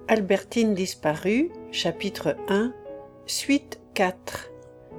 Albertine disparue, chapitre 1, suite 4.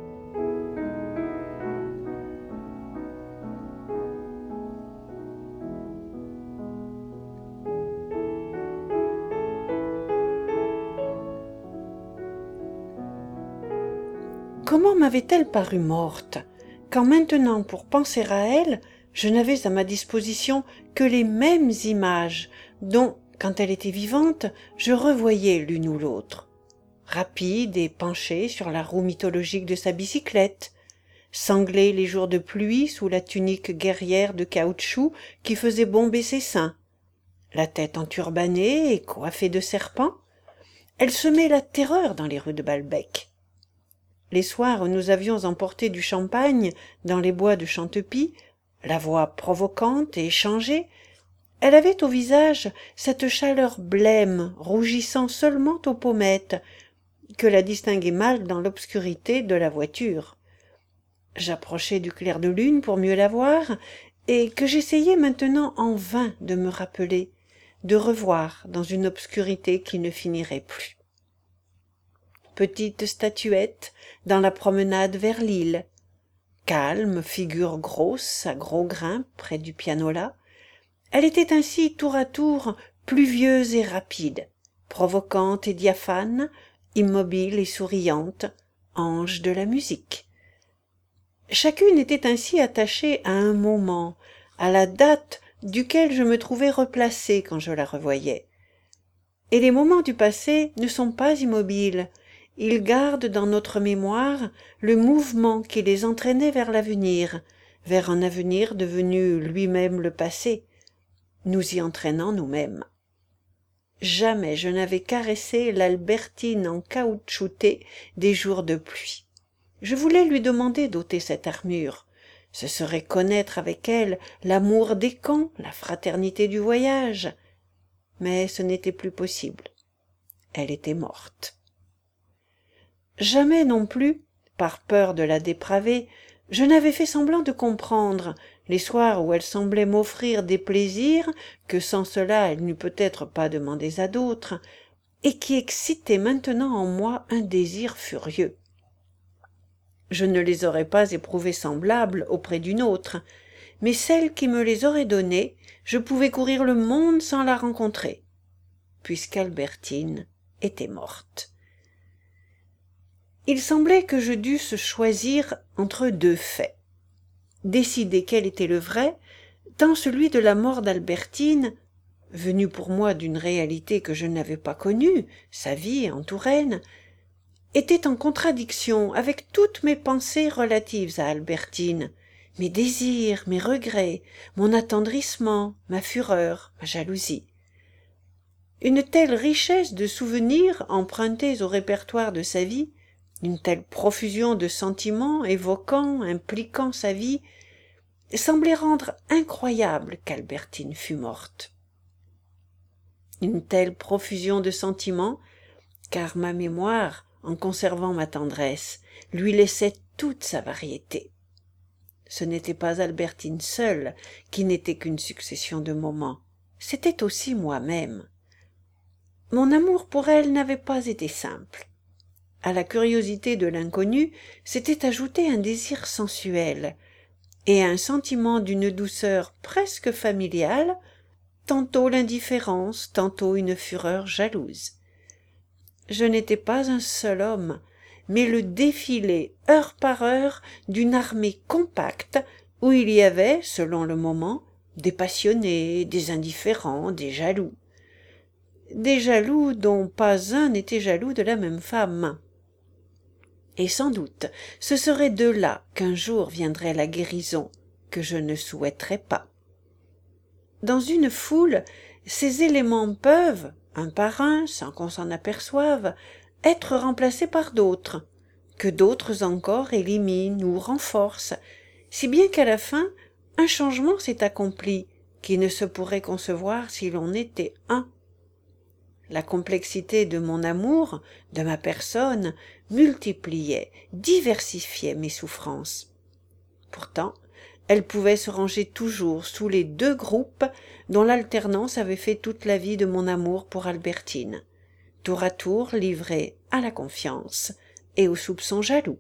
Comment m'avait-elle paru morte, quand maintenant, pour penser à elle, je n'avais à ma disposition que les mêmes images dont, quand elle était vivante, je revoyais l'une ou l'autre. Rapide et penchée sur la roue mythologique de sa bicyclette, sanglée les jours de pluie sous la tunique guerrière de caoutchouc qui faisait bomber ses seins, la tête enturbanée et coiffée de serpents, elle semait la terreur dans les rues de Balbec. Les soirs où nous avions emporté du champagne dans les bois de Chantepie, la voix provocante et changée, elle avait au visage cette chaleur blême, rougissant seulement aux pommettes, que la distinguait mal dans l'obscurité de la voiture. J'approchais du clair de lune pour mieux la voir, et que j'essayais maintenant en vain de me rappeler, de revoir dans une obscurité qui ne finirait plus. Petite statuette dans la promenade vers l'île, calme, figure grosse à gros grains près du pianola, elle était ainsi tour à tour pluvieuse et rapide, provocante et diaphane, immobile et souriante, ange de la musique. Chacune était ainsi attachée à un moment, à la date duquel je me trouvais replacé quand je la revoyais. Et les moments du passé ne sont pas immobiles, ils gardent dans notre mémoire le mouvement qui les entraînait vers l'avenir, vers un avenir devenu lui-même le passé, nous y entraînant nous-mêmes. Jamais je n'avais caressé l'Albertine en caoutchouté des jours de pluie. Je voulais lui demander d'ôter cette armure. Ce serait connaître avec elle l'amour des camps, la fraternité du voyage. Mais ce n'était plus possible. Elle était morte. Jamais non plus, par peur de la dépraver, je n'avais fait semblant de comprendre, les soirs où elle semblait m'offrir des plaisirs que sans cela elle n'eût peut-être pas demandés à d'autres, et qui excitaient maintenant en moi un désir furieux. Je ne les aurais pas éprouvés semblables auprès d'une autre, mais celle qui me les aurait donnés, je pouvais courir le monde sans la rencontrer, puisqu'Albertine était morte. Il semblait que je dusse choisir entre deux faits. Décider quel était le vrai, tant celui de la mort d'Albertine, venu pour moi d'une réalité que je n'avais pas connue, sa vie en Touraine, était en contradiction avec toutes mes pensées relatives à Albertine, mes désirs, mes regrets, mon attendrissement, ma fureur, ma jalousie. Une telle richesse de souvenirs empruntés au répertoire de sa vie, une telle profusion de sentiments évoquant, impliquant sa vie, semblait rendre incroyable qu'Albertine fût morte. Une telle profusion de sentiments, car ma mémoire, en conservant ma tendresse, lui laissait toute sa variété. Ce n'était pas Albertine seule qui n'était qu'une succession de moments, c'était aussi moi-même. Mon amour pour elle n'avait pas été simple. À la curiosité de l'inconnu s'était ajouté un désir sensuel et un sentiment d'une douceur presque familiale, tantôt l'indifférence, tantôt une fureur jalouse. Je n'étais pas un seul homme, mais le défilé heure par heure d'une armée compacte où il y avait, selon le moment, des passionnés, des indifférents, des jaloux dont pas un n'était jaloux de la même femme. Et sans doute ce serait de là qu'un jour viendrait la guérison que je ne souhaiterais pas. Dans une foule, ces éléments peuvent, un par un, sans qu'on s'en aperçoive, être remplacés par d'autres, que d'autres encore éliminent ou renforcent, si bien qu'à la fin, un changement s'est accompli qui ne se pourrait concevoir si l'on était un. La complexité de mon amour, de ma personne, multipliait, diversifiait mes souffrances. Pourtant, elles pouvaient se ranger toujours sous les deux groupes dont l'alternance avait fait toute la vie de mon amour pour Albertine. tour à tour livrée à la confiance et aux soupçons jaloux.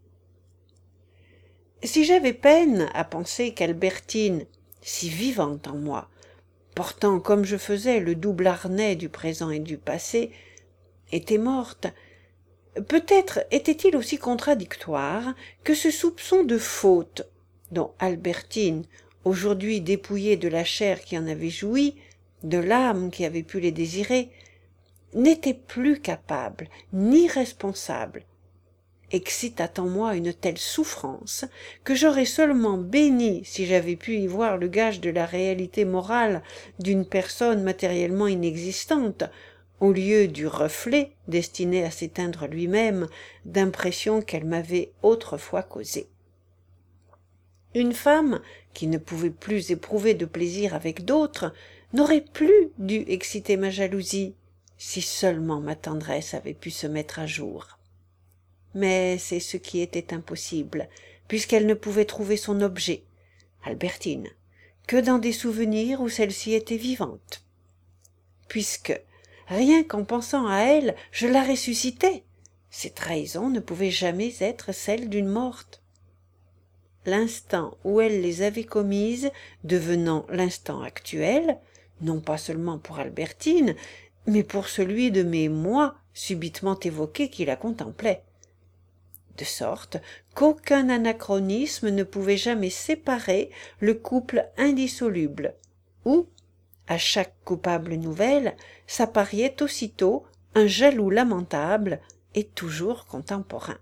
Si j'avais peine à penser qu'Albertine, si vivante en moi, portant comme je faisais le double harnais du présent et du passé, était morte, peut-être était-il aussi contradictoire que ce soupçon de faute dont Albertine, aujourd'hui dépouillée de la chair qui en avait joui, de l'âme qui avait pu les désirer, n'était plus capable ni responsable, excita en moi une telle souffrance que j'aurais seulement béni si j'avais pu y voir le gage de la réalité morale d'une personne matériellement inexistante, au lieu du reflet destiné à s'éteindre lui-même d'impressions qu'elle m'avait autrefois causées. Une femme qui ne pouvait plus éprouver de plaisir avec d'autres n'aurait plus dû exciter ma jalousie, si seulement ma tendresse avait pu se mettre à jour. Mais c'est ce qui était impossible, puisqu'elle ne pouvait trouver son objet, Albertine, que dans des souvenirs où celle-ci était vivante. Puisque, rien qu'en pensant à elle, je la ressuscitais, ces trahisons ne pouvaient jamais être celles d'une morte. L'instant où elle les avait commises devenant l'instant actuel, non pas seulement pour Albertine, mais pour celui de mes moi subitement évoqués qui la contemplaient. De sorte qu'aucun anachronisme ne pouvait jamais séparer le couple indissoluble, où, à chaque coupable nouvelle, s'appariait aussitôt un jaloux lamentable et toujours contemporain.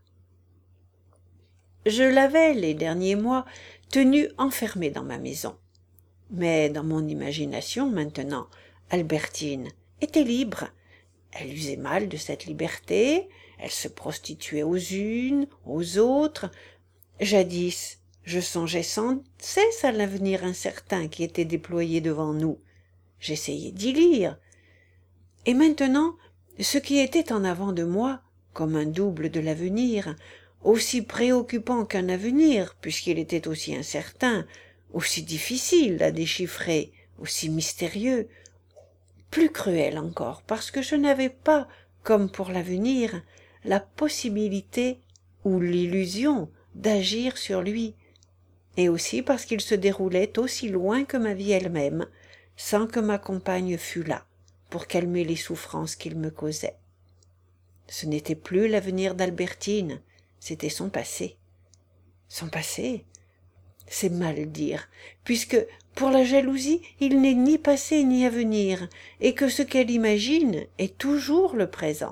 Je l'avais, les derniers mois, tenue enfermée dans ma maison. Mais dans mon imagination, maintenant, Albertine était libre. Elle usait mal de cette liberté, elle se prostituait aux unes, aux autres. Jadis, je songeais sans cesse à l'avenir incertain qui était déployé devant nous. J'essayais d'y lire. Et maintenant, ce qui était en avant de moi, comme un double de l'avenir, aussi préoccupant qu'un avenir, puisqu'il était aussi incertain, aussi difficile à déchiffrer, aussi mystérieux, plus cruel encore, parce que je n'avais pas, comme pour l'avenir, la possibilité ou l'illusion d'agir sur lui, et aussi parce qu'il se déroulait aussi loin que ma vie elle-même, sans que ma compagne fût là, pour calmer les souffrances qu'il me causait. Ce n'était plus l'avenir d'Albertine, c'était son passé. Son passé, c'est mal dire, puisque pour la jalousie il n'est ni passé ni avenir, et que ce qu'elle imagine est toujours le présent.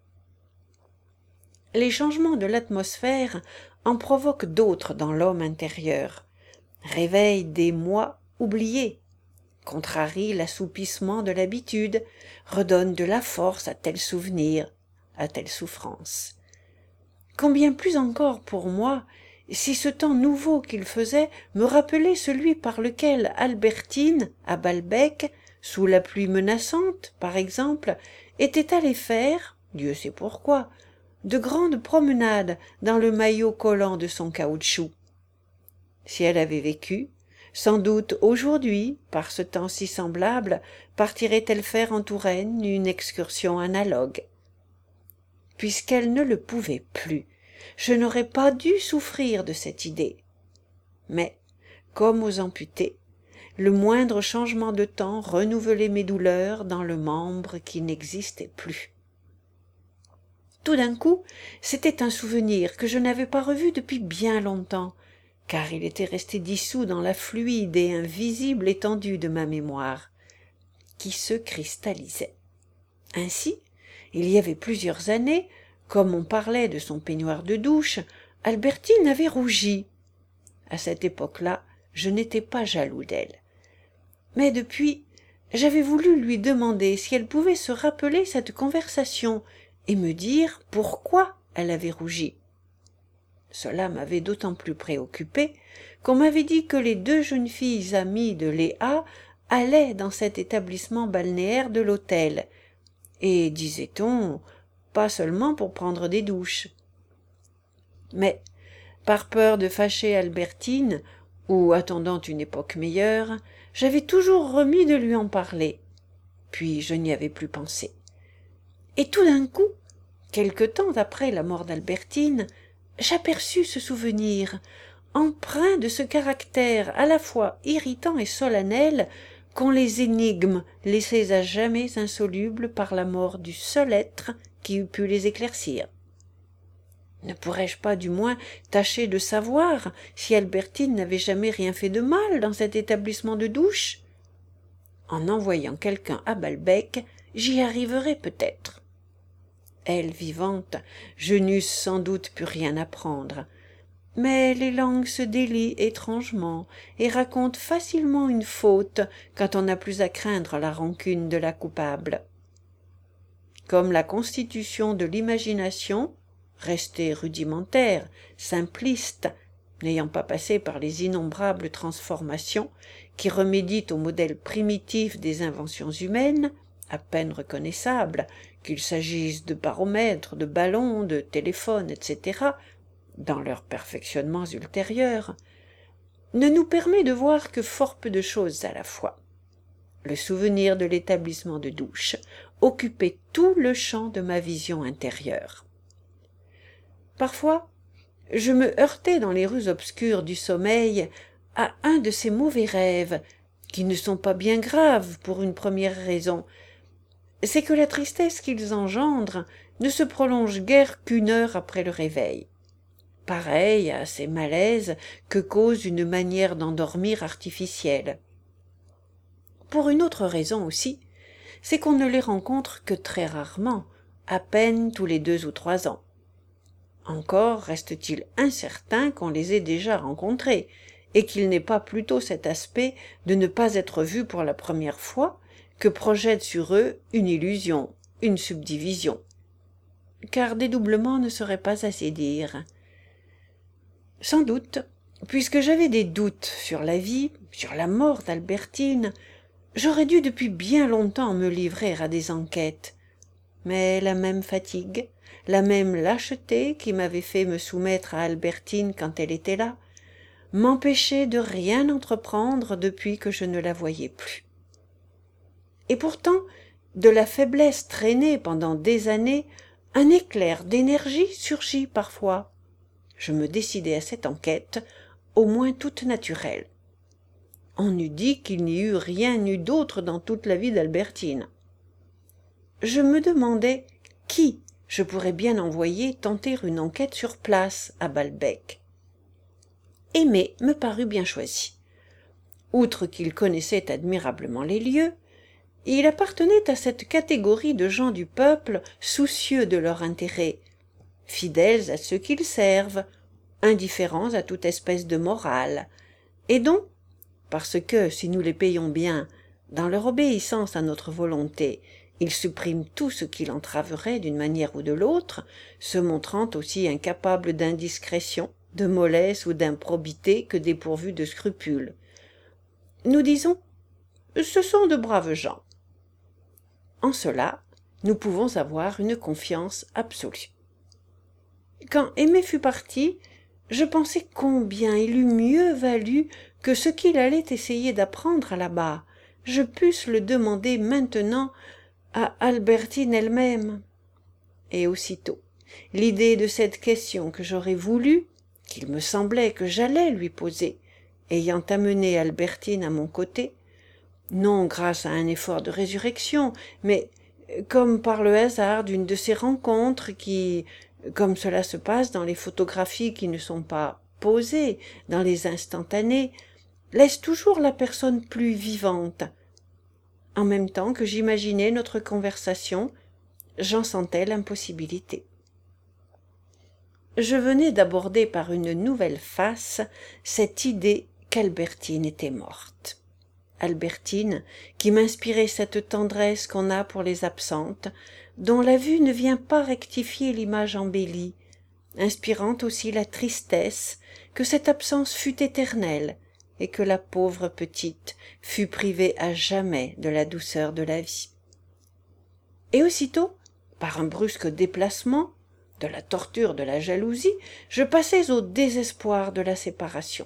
Les changements de l'atmosphère en provoquent d'autres dans l'homme intérieur, réveillent des moi oubliés, contrarient l'assoupissement de l'habitude, redonnent de la force à tel souvenir, à telle souffrance. Combien plus encore pour moi, si ce temps nouveau qu'il faisait me rappelait celui par lequel Albertine, à Balbec, sous la pluie menaçante, par exemple, était allée faire, Dieu sait pourquoi, de grandes promenades dans le maillot collant de son caoutchouc. Si elle avait vécu, sans doute aujourd'hui, par ce temps si semblable, partirait-elle faire en Touraine une excursion analogue. Puisqu'elle ne le pouvait plus, je n'aurais pas dû souffrir de cette idée. Mais, comme aux amputés, le moindre changement de temps renouvelait mes douleurs dans le membre qui n'existait plus. Tout d'un coup, c'était un souvenir que je n'avais pas revu depuis bien longtemps, car il était resté dissous dans la fluide et invisible étendue de ma mémoire, qui se cristallisait. Ainsi, il y avait plusieurs années, comme on parlait de son peignoir de douche, Albertine avait rougi. À cette époque-là, je n'étais pas jaloux d'elle. Mais depuis, j'avais voulu lui demander si elle pouvait se rappeler cette conversation et me dire pourquoi elle avait rougi. Cela m'avait d'autant plus préoccupé qu'on m'avait dit que les 2 jeunes filles amies de Léa allaient dans cet établissement balnéaire de l'hôtel, et, disait-on, pas seulement pour prendre des douches. Mais, par peur de fâcher Albertine, ou attendant une époque meilleure, j'avais toujours remis de lui en parler, puis je n'y avais plus pensé. Et tout d'un coup, quelque temps après la mort d'Albertine, j'aperçus ce souvenir, empreint de ce caractère à la fois irritant et solennel qu'ont les énigmes laissées à jamais insolubles par la mort du seul être qui eût pu les éclaircir. Ne pourrais-je pas du moins tâcher de savoir si Albertine n'avait jamais rien fait de mal dans cet établissement de douche? En envoyant quelqu'un à Balbec, j'y arriverai peut-être. Elle, vivante, je n'eusse sans doute pu rien apprendre. Mais les langues se délient étrangement et racontent facilement une faute quand on n'a plus à craindre la rancune de la coupable. Comme la constitution de l'imagination, restée rudimentaire, simpliste, n'ayant pas passé par les innombrables transformations qui remédient au modèle primitif des inventions humaines, à peine reconnaissables, qu'il s'agisse de baromètres, de ballons, de téléphones, etc., dans leurs perfectionnements ultérieurs, ne nous permet de voir que fort peu de choses à la fois. Le souvenir de l'établissement de douche occupait tout le champ de ma vision intérieure. Parfois, je me heurtais dans les rues obscures du sommeil à un de ces mauvais rêves, qui ne sont pas bien graves pour une première raison, c'est que la tristesse qu'ils engendrent ne se prolonge guère qu'une heure après le réveil. Pareil à ces malaises que cause une manière d'endormir artificielle. Pour une autre raison aussi, c'est qu'on ne les rencontre que très rarement, à peine tous les 2 ou 3 ans. Encore reste-t-il incertain qu'on les ait déjà rencontrés, et qu'il n'ait pas plutôt cet aspect de ne pas être vus pour la première fois, que projette sur eux une illusion, une subdivision. Car dédoublement ne serait pas assez dire. Sans doute, puisque j'avais des doutes sur la vie, sur la mort d'Albertine, j'aurais dû depuis bien longtemps me livrer à des enquêtes. Mais la même fatigue, la même lâcheté qui m'avait fait me soumettre à Albertine quand elle était là, m'empêchait de rien entreprendre depuis que je ne la voyais plus. Et pourtant, de la faiblesse traînée pendant des années, un éclair d'énergie surgit parfois. Je me décidai à cette enquête, au moins toute naturelle. On eût dit qu'il n'y eût rien eu d'autre dans toute la vie d'Albertine. Je me demandais qui je pourrais bien envoyer tenter une enquête sur place à Balbec. Aimé me parut bien choisi. Outre qu'il connaissait admirablement les lieux, il appartenait à cette catégorie de gens du peuple soucieux de leur intérêt, fidèles à ceux qu'ils servent, indifférents à toute espèce de morale, et dont, parce que, si nous les payons bien, dans leur obéissance à notre volonté, ils suppriment tout ce qui l'entraverait d'une manière ou de l'autre, se montrant aussi incapables d'indiscrétion, de mollesse ou d'improbité que dépourvus de scrupules. Nous disons, ce sont de braves gens. En cela, nous pouvons avoir une confiance absolue. Quand Aimé fut parti, je pensais combien il eût mieux valu que ce qu'il allait essayer d'apprendre là-bas, je pusse le demander maintenant à Albertine elle-même. Et aussitôt, l'idée de cette question que j'aurais voulu, qu'il me semblait que j'allais lui poser, ayant amené Albertine à mon côté, non grâce à un effort de résurrection, mais comme par le hasard d'une de ces rencontres qui, comme cela se passe dans les photographies qui ne sont pas posées, dans les instantanés, laissent toujours la personne plus vivante. En même temps que j'imaginais notre conversation, j'en sentais l'impossibilité. Je venais d'aborder par une nouvelle face cette idée qu'Albertine était morte. Albertine, qui m'inspirait cette tendresse qu'on a pour les absentes, dont la vue ne vient pas rectifier l'image embellie, inspirant aussi la tristesse que cette absence fût éternelle et que la pauvre petite fût privée à jamais de la douceur de la vie. Et aussitôt, par un brusque déplacement, de la torture de la jalousie, je passais au désespoir de la séparation.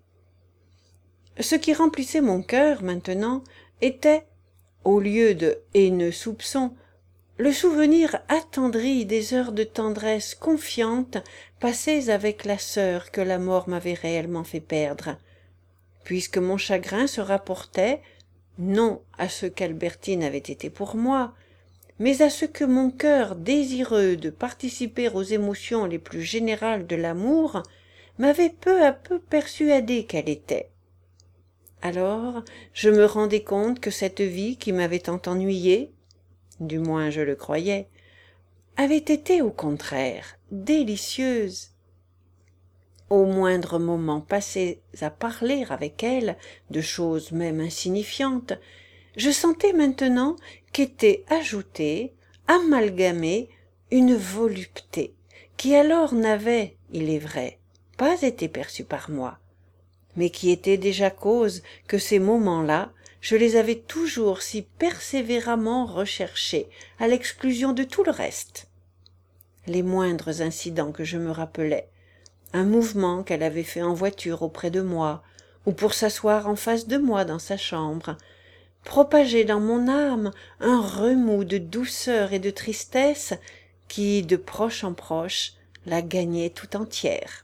Ce qui remplissait mon cœur maintenant était, au lieu de haineux soupçons, le souvenir attendri des heures de tendresse confiante passées avec la sœur que la mort m'avait réellement fait perdre, puisque mon chagrin se rapportait, non à ce qu'Albertine avait été pour moi, mais à ce que mon cœur désireux de participer aux émotions les plus générales de l'amour m'avait peu à peu persuadé qu'elle était. Alors je me rendais compte que cette vie qui m'avait tant ennuyé, du moins je le croyais, avait été au contraire délicieuse. Au moindre moment passé à parler avec elle de choses même insignifiantes, je sentais maintenant qu'était ajoutée, amalgamée, une volupté, qui alors n'avait, il est vrai, pas été perçue par moi, mais qui était déjà cause que ces moments-là, je les avais toujours si persévéramment recherchés, à l'exclusion de tout le reste. Les moindres incidents que je me rappelais, un mouvement qu'elle avait fait en voiture auprès de moi, ou pour s'asseoir en face de moi dans sa chambre, propageaient dans mon âme un remous de douceur et de tristesse qui, de proche en proche, la gagnait tout entière.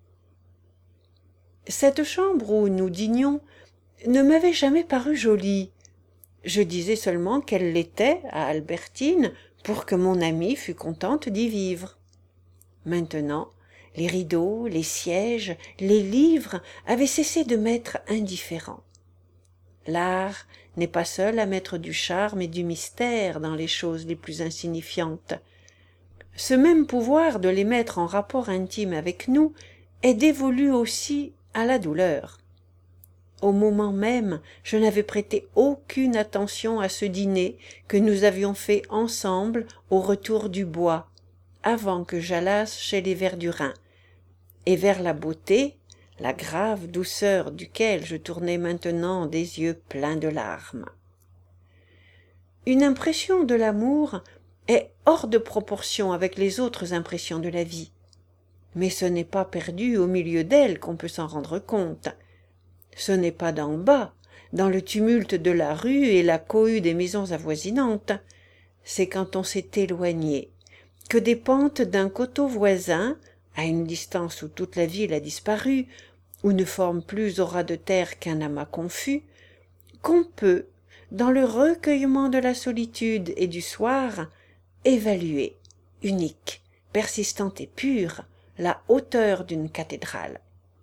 Cette chambre où nous dînions ne m'avait jamais paru jolie. Je disais seulement qu'elle l'était à Albertine pour que mon amie fût contente d'y vivre. Maintenant, les rideaux, les sièges, les livres avaient cessé de m'être indifférents. L'art n'est pas seul à mettre du charme et du mystère dans les choses les plus insignifiantes. Ce même pouvoir de les mettre en rapport intime avec nous est dévolu aussi à la douleur. Au moment même, je n'avais prêté aucune attention à ce dîner que nous avions fait ensemble au retour du bois, avant que j'allasse chez les Verdurins, et vers la beauté, la grave douceur duquel je tournais maintenant des yeux pleins de larmes. Une impression de l'amour est hors de proportion avec les autres impressions de la vie, mais ce n'est pas perdu au milieu d'elles qu'on peut s'en rendre compte. Ce n'est pas d'en bas, dans le tumulte de la rue et la cohue des maisons avoisinantes, c'est quand on s'est éloigné, que des pentes d'un coteau voisin, à une distance où toute la ville a disparu, où ne forme plus au ras de terre qu'un amas confus, qu'on peut, dans le recueillement de la solitude et du soir, évaluer, unique, persistante et pure, la hauteur d'une cathédrale.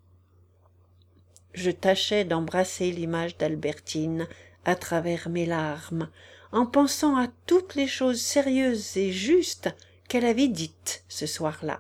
Je tâchais d'embrasser l'image d'Albertine à travers mes larmes, en pensant à toutes les choses sérieuses et justes qu'elle avait dites ce soir-là.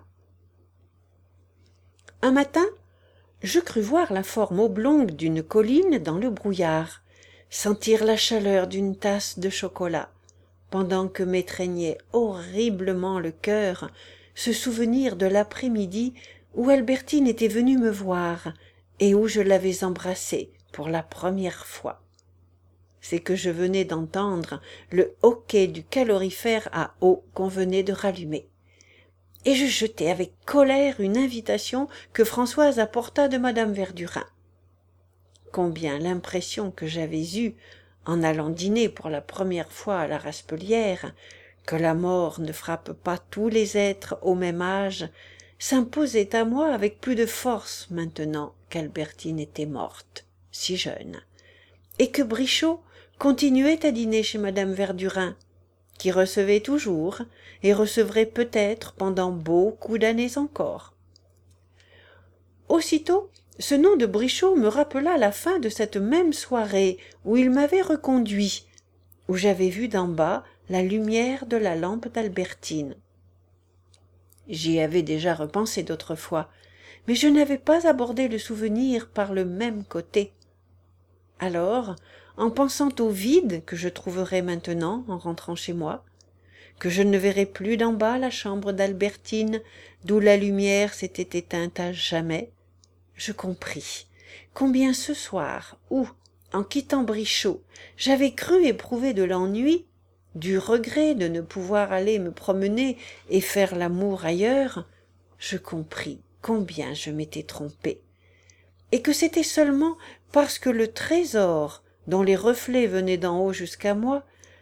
Un matin, je crus voir la forme oblongue d'une colline dans le brouillard, sentir la chaleur d'une tasse de chocolat, pendant que m'étreignait horriblement le cœur ce souvenir de l'après-midi où Albertine était venue me voir et où je l'avais embrassée pour la première fois. C'est que je venais d'entendre le hoquet du calorifère à eau qu'on venait de rallumer. Et je jetai avec colère une invitation que Françoise apporta de madame Verdurin. Combien l'impression que j'avais eue, en allant dîner pour la première fois à la Raspelière, que la mort ne frappe pas tous les êtres au même âge, s'imposait à moi avec plus de force maintenant qu'Albertine était morte, si jeune, et que Brichot continuait à dîner chez madame Verdurin, qui recevait toujours et recevrait peut-être pendant beaucoup d'années encore. Aussitôt, ce nom de Brichot me rappela la fin de cette même soirée où il m'avait reconduit, où j'avais vu d'en bas la lumière de la lampe d'Albertine. J'y avais déjà repensé d'autres fois, mais je n'avais pas abordé le souvenir par le même côté. Alors, en pensant au vide que je trouverais maintenant en rentrant chez moi, que je ne verrais plus d'en bas la chambre d'Albertine d'où la lumière s'était éteinte à jamais, je compris combien ce soir où, en quittant Brichot, j'avais cru éprouver de l'ennui, du regret de ne pouvoir aller me promener et faire l'amour ailleurs, je compris combien je m'étais trompé, et que c'était seulement parce que le trésor dont les reflets venaient d'en haut jusqu'à moi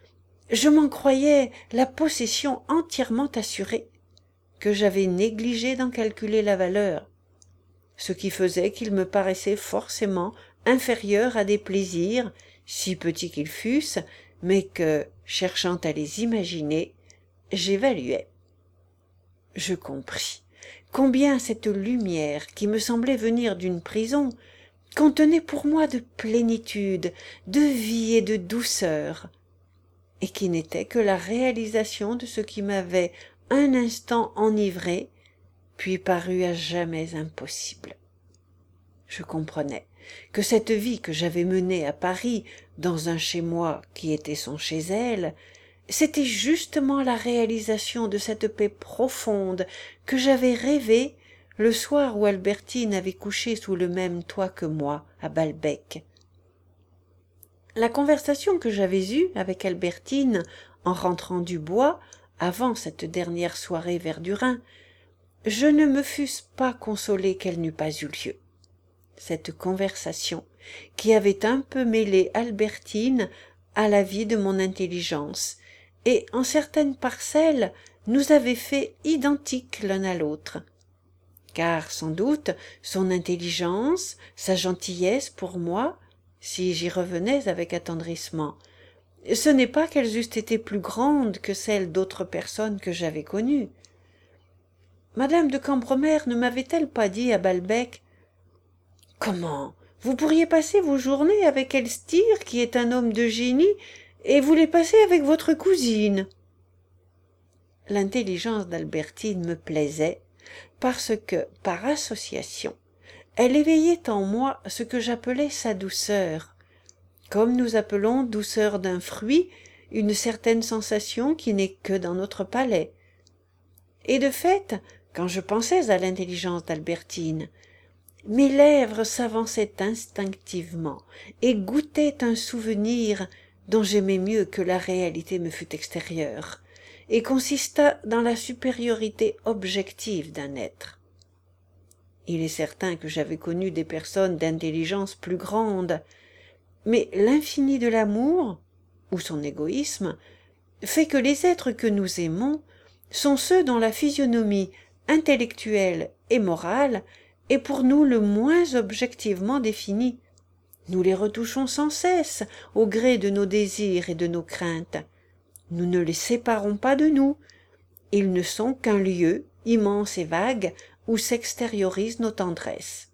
Je m'en croyais la possession entièrement assurée, que j'avais négligé d'en calculer la valeur, ce qui faisait qu'il me paraissait forcément inférieur à des plaisirs, si petits qu'ils fussent, mais que, cherchant à les imaginer, j'évaluais. Je compris combien cette lumière, qui me semblait venir d'une prison, contenait pour moi de plénitude, de vie et de douceur, et qui n'était que la réalisation de ce qui m'avait un instant enivré, puis paru à jamais impossible. Je comprenais que cette vie que j'avais menée à Paris, dans un chez-moi qui était son chez-elle, c'était justement la réalisation de cette paix profonde que j'avais rêvée le soir où Albertine avait couché sous le même toit que moi, à Balbec. La conversation que j'avais eue avec Albertine en rentrant du bois, avant cette dernière soirée Verdurin, je ne me fusse pas consolé qu'elle n'eût pas eu lieu. Cette conversation, qui avait un peu mêlé Albertine à la vie de mon intelligence, et en certaines parcelles nous avait fait identiques l'un à l'autre. Car sans doute son intelligence, sa gentillesse pour moi, si j'y revenais avec attendrissement, ce n'est pas qu'elles eussent été plus grandes que celles d'autres personnes que j'avais connues. Madame de Cambremer ne m'avait-elle pas dit à Balbec: « Comment, vous pourriez passer vos journées avec Elstir, qui est un homme de génie, et vous les passez avec votre cousine ?» L'intelligence d'Albertine me plaisait, parce que, par association, elle éveillait en moi ce que j'appelais sa douceur, comme nous appelons douceur d'un fruit une certaine sensation qui n'est que dans notre palais. Et de fait, quand je pensais à l'intelligence d'Albertine, mes lèvres s'avançaient instinctivement et goûtaient un souvenir dont j'aimais mieux que la réalité me fût extérieure, et consista dans la supériorité objective d'un être. Il est certain que j'avais connu des personnes d'intelligence plus grande, mais l'infini de l'amour, ou son égoïsme, fait que les êtres que nous aimons sont ceux dont la physionomie intellectuelle et morale est pour nous le moins objectivement définie. Nous les retouchons sans cesse au gré de nos désirs et de nos craintes. Nous ne les séparons pas de nous. Ils ne sont qu'un lieu immense et vague où s'extériorisent nos tendresses.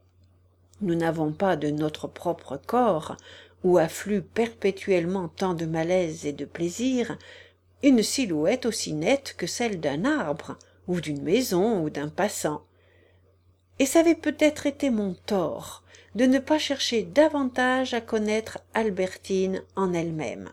Nous n'avons pas de notre propre corps, où affluent perpétuellement tant de malaises et de plaisirs, une silhouette aussi nette que celle d'un arbre, ou d'une maison, ou d'un passant. Et ça avait peut-être été mon tort de ne pas chercher davantage à connaître Albertine en elle-même.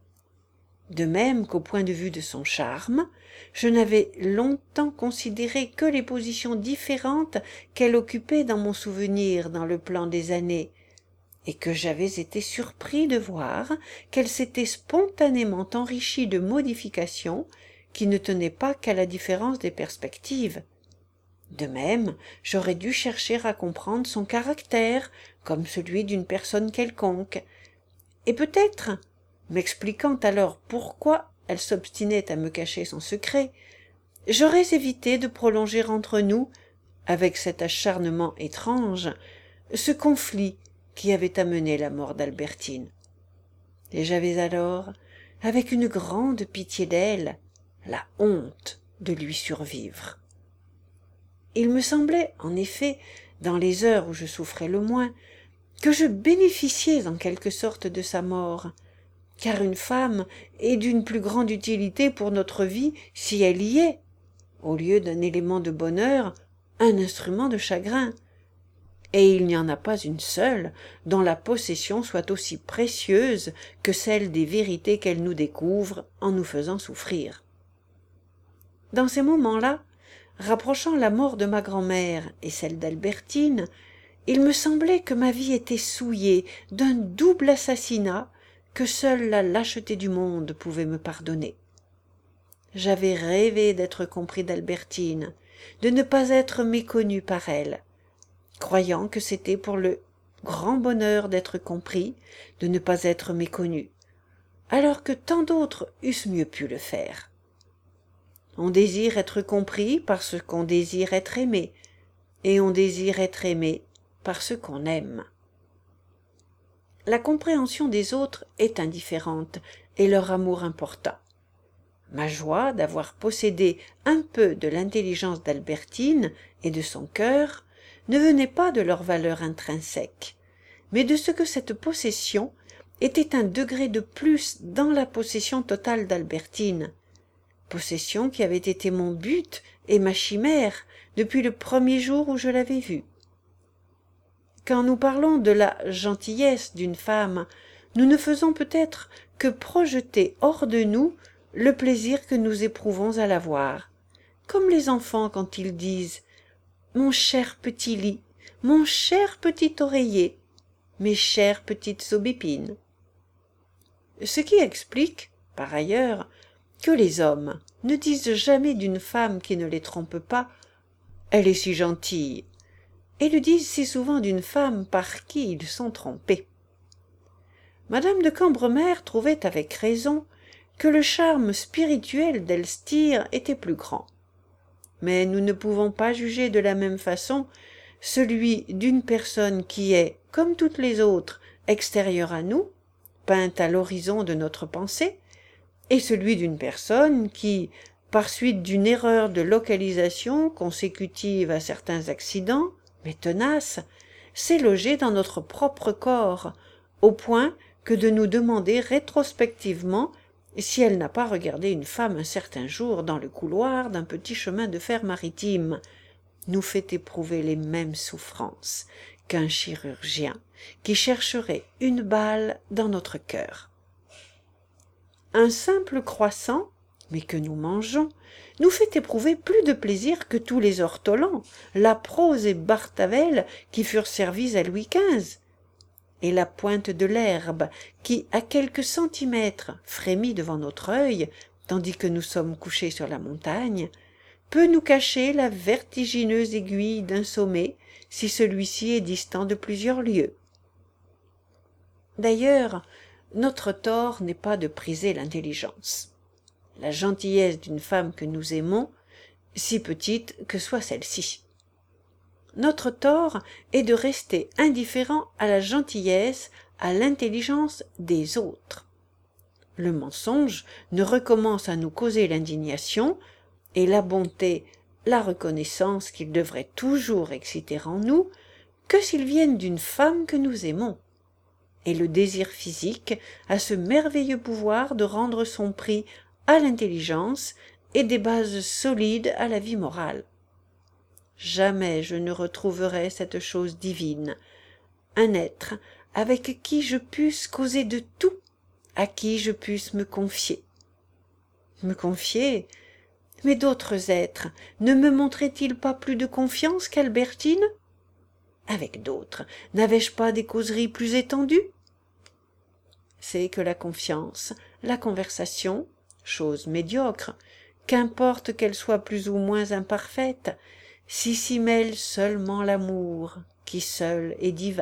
De même qu'au point de vue de son charme, je n'avais longtemps considéré que les positions différentes qu'elle occupait dans mon souvenir dans le plan des années, et que j'avais été surpris de voir qu'elle s'était spontanément enrichie de modifications qui ne tenaient pas qu'à la différence des perspectives. De même, j'aurais dû chercher à comprendre son caractère comme celui d'une personne quelconque, et peut-être, m'expliquant alors pourquoi elle s'obstinait à me cacher son secret, j'aurais évité de prolonger entre nous, avec cet acharnement étrange, ce conflit qui avait amené la mort d'Albertine. Et j'avais alors, avec une grande pitié d'elle, la honte de lui survivre. Il me semblait, en effet, dans les heures où je souffrais le moins, que je bénéficiais en quelque sorte de sa mort, car une femme est d'une plus grande utilité pour notre vie si elle y est, au lieu d'un élément de bonheur, un instrument de chagrin. Et il n'y en a pas une seule dont la possession soit aussi précieuse que celle des vérités qu'elle nous découvre en nous faisant souffrir. Dans ces moments-là, rapprochant la mort de ma grand-mère et celle d'Albertine, il me semblait que ma vie était souillée d'un double assassinat que seule la lâcheté du monde pouvait me pardonner. J'avais rêvé d'être compris d'Albertine, de ne pas être méconnu par elle, croyant que c'était pour le grand bonheur d'être compris, de ne pas être méconnu. alors que tant d'autres eussent mieux pu le faire. On désire être compris parce qu'on désire être aimé, et on désire être aimé parce qu'on aime. La compréhension des autres est indifférente et leur amour important. Ma joie d'avoir possédé un peu de l'intelligence d'Albertine et de son cœur ne venait pas de leur valeur intrinsèque, mais de ce que cette possession était un degré de plus dans la possession totale d'Albertine, possession qui avait été mon but et ma chimère depuis le premier jour où je l'avais vue. Quand nous parlons de la gentillesse d'une femme, nous ne faisons peut-être que projeter hors de nous le plaisir que nous éprouvons à la voir, comme les enfants quand ils disent « Mon cher petit lit, mon cher petit oreiller, mes chères petites aubépines ». Ce qui explique, par ailleurs, que les hommes ne disent jamais d'une femme qui ne les trompe pas « Elle est si gentille », et le disent si souvent d'une femme par qui ils sont trompés. Madame de Cambremer trouvait avec raison que le charme spirituel d'Elstir était plus grand. Mais nous ne pouvons pas juger de la même façon celui d'une personne qui est, comme toutes les autres, extérieure à nous, peinte à l'horizon de notre pensée, et celui d'une personne qui, par suite d'une erreur de localisation consécutive à certains accidents, mais tenace, s'est logée dans notre propre corps, au point que de nous demander rétrospectivement si elle n'a pas regardé une femme un certain jour dans le couloir d'un petit chemin de fer maritime, nous fait éprouver les mêmes souffrances qu'un chirurgien qui chercherait une balle dans notre cœur. Un simple croissant, mais que nous mangeons, nous fait éprouver plus de plaisir que tous les ortolans, la prose et Bartavel qui furent servis à Louis XV, et la pointe de l'herbe qui, à quelques centimètres, frémit devant notre œil, tandis que nous sommes couchés sur la montagne, peut nous cacher la vertigineuse aiguille d'un sommet si celui-ci est distant de plusieurs lieues. D'ailleurs, notre tort n'est pas de priser l'intelligence. La gentillesse d'une femme que nous aimons, si petite que soit celle-ci. Notre tort est de rester indifférent à la gentillesse, à l'intelligence des autres. Le mensonge ne recommence à nous causer l'indignation, et la bonté, la reconnaissance qu'il devrait toujours exciter en nous, que s'ils viennent d'une femme que nous aimons. Et le désir physique a ce merveilleux pouvoir de rendre son prix à l'intelligence et des bases solides à la vie morale. Jamais je ne retrouverai cette chose divine, un être avec qui je puisse causer de tout, à qui je puisse me confier. Me confier? Mais d'autres êtres ne me montraient-ils pas plus de confiance qu'Albertine? Avec d'autres, n'avais-je pas des causeries plus étendues? C'est que la confiance, la conversation, chose médiocre, qu'importe qu'elle soit plus ou moins imparfaite, si s'y mêle seulement l'amour, qui seul est divin.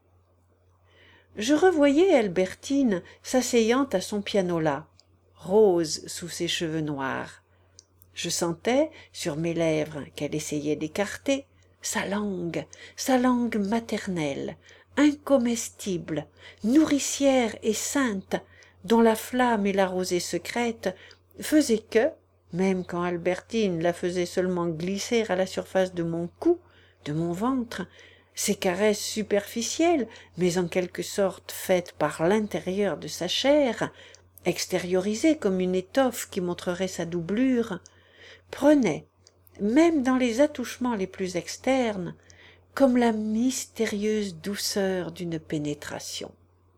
Je revoyais Albertine s'asseyant à son piano-là, rose sous ses cheveux noirs. Je sentais, sur mes lèvres qu'elle essayait d'écarter, sa langue maternelle, incomestible, nourricière et sainte, dont la flamme et la rosée secrète faisaient que, même quand Albertine la faisait seulement glisser à la surface de mon cou, de mon ventre, ces caresses superficielles, mais en quelque sorte faites par l'intérieur de sa chair, extériorisées comme une étoffe qui montrerait sa doublure, prenaient, même dans les attouchements les plus externes, comme la mystérieuse douceur d'une pénétration.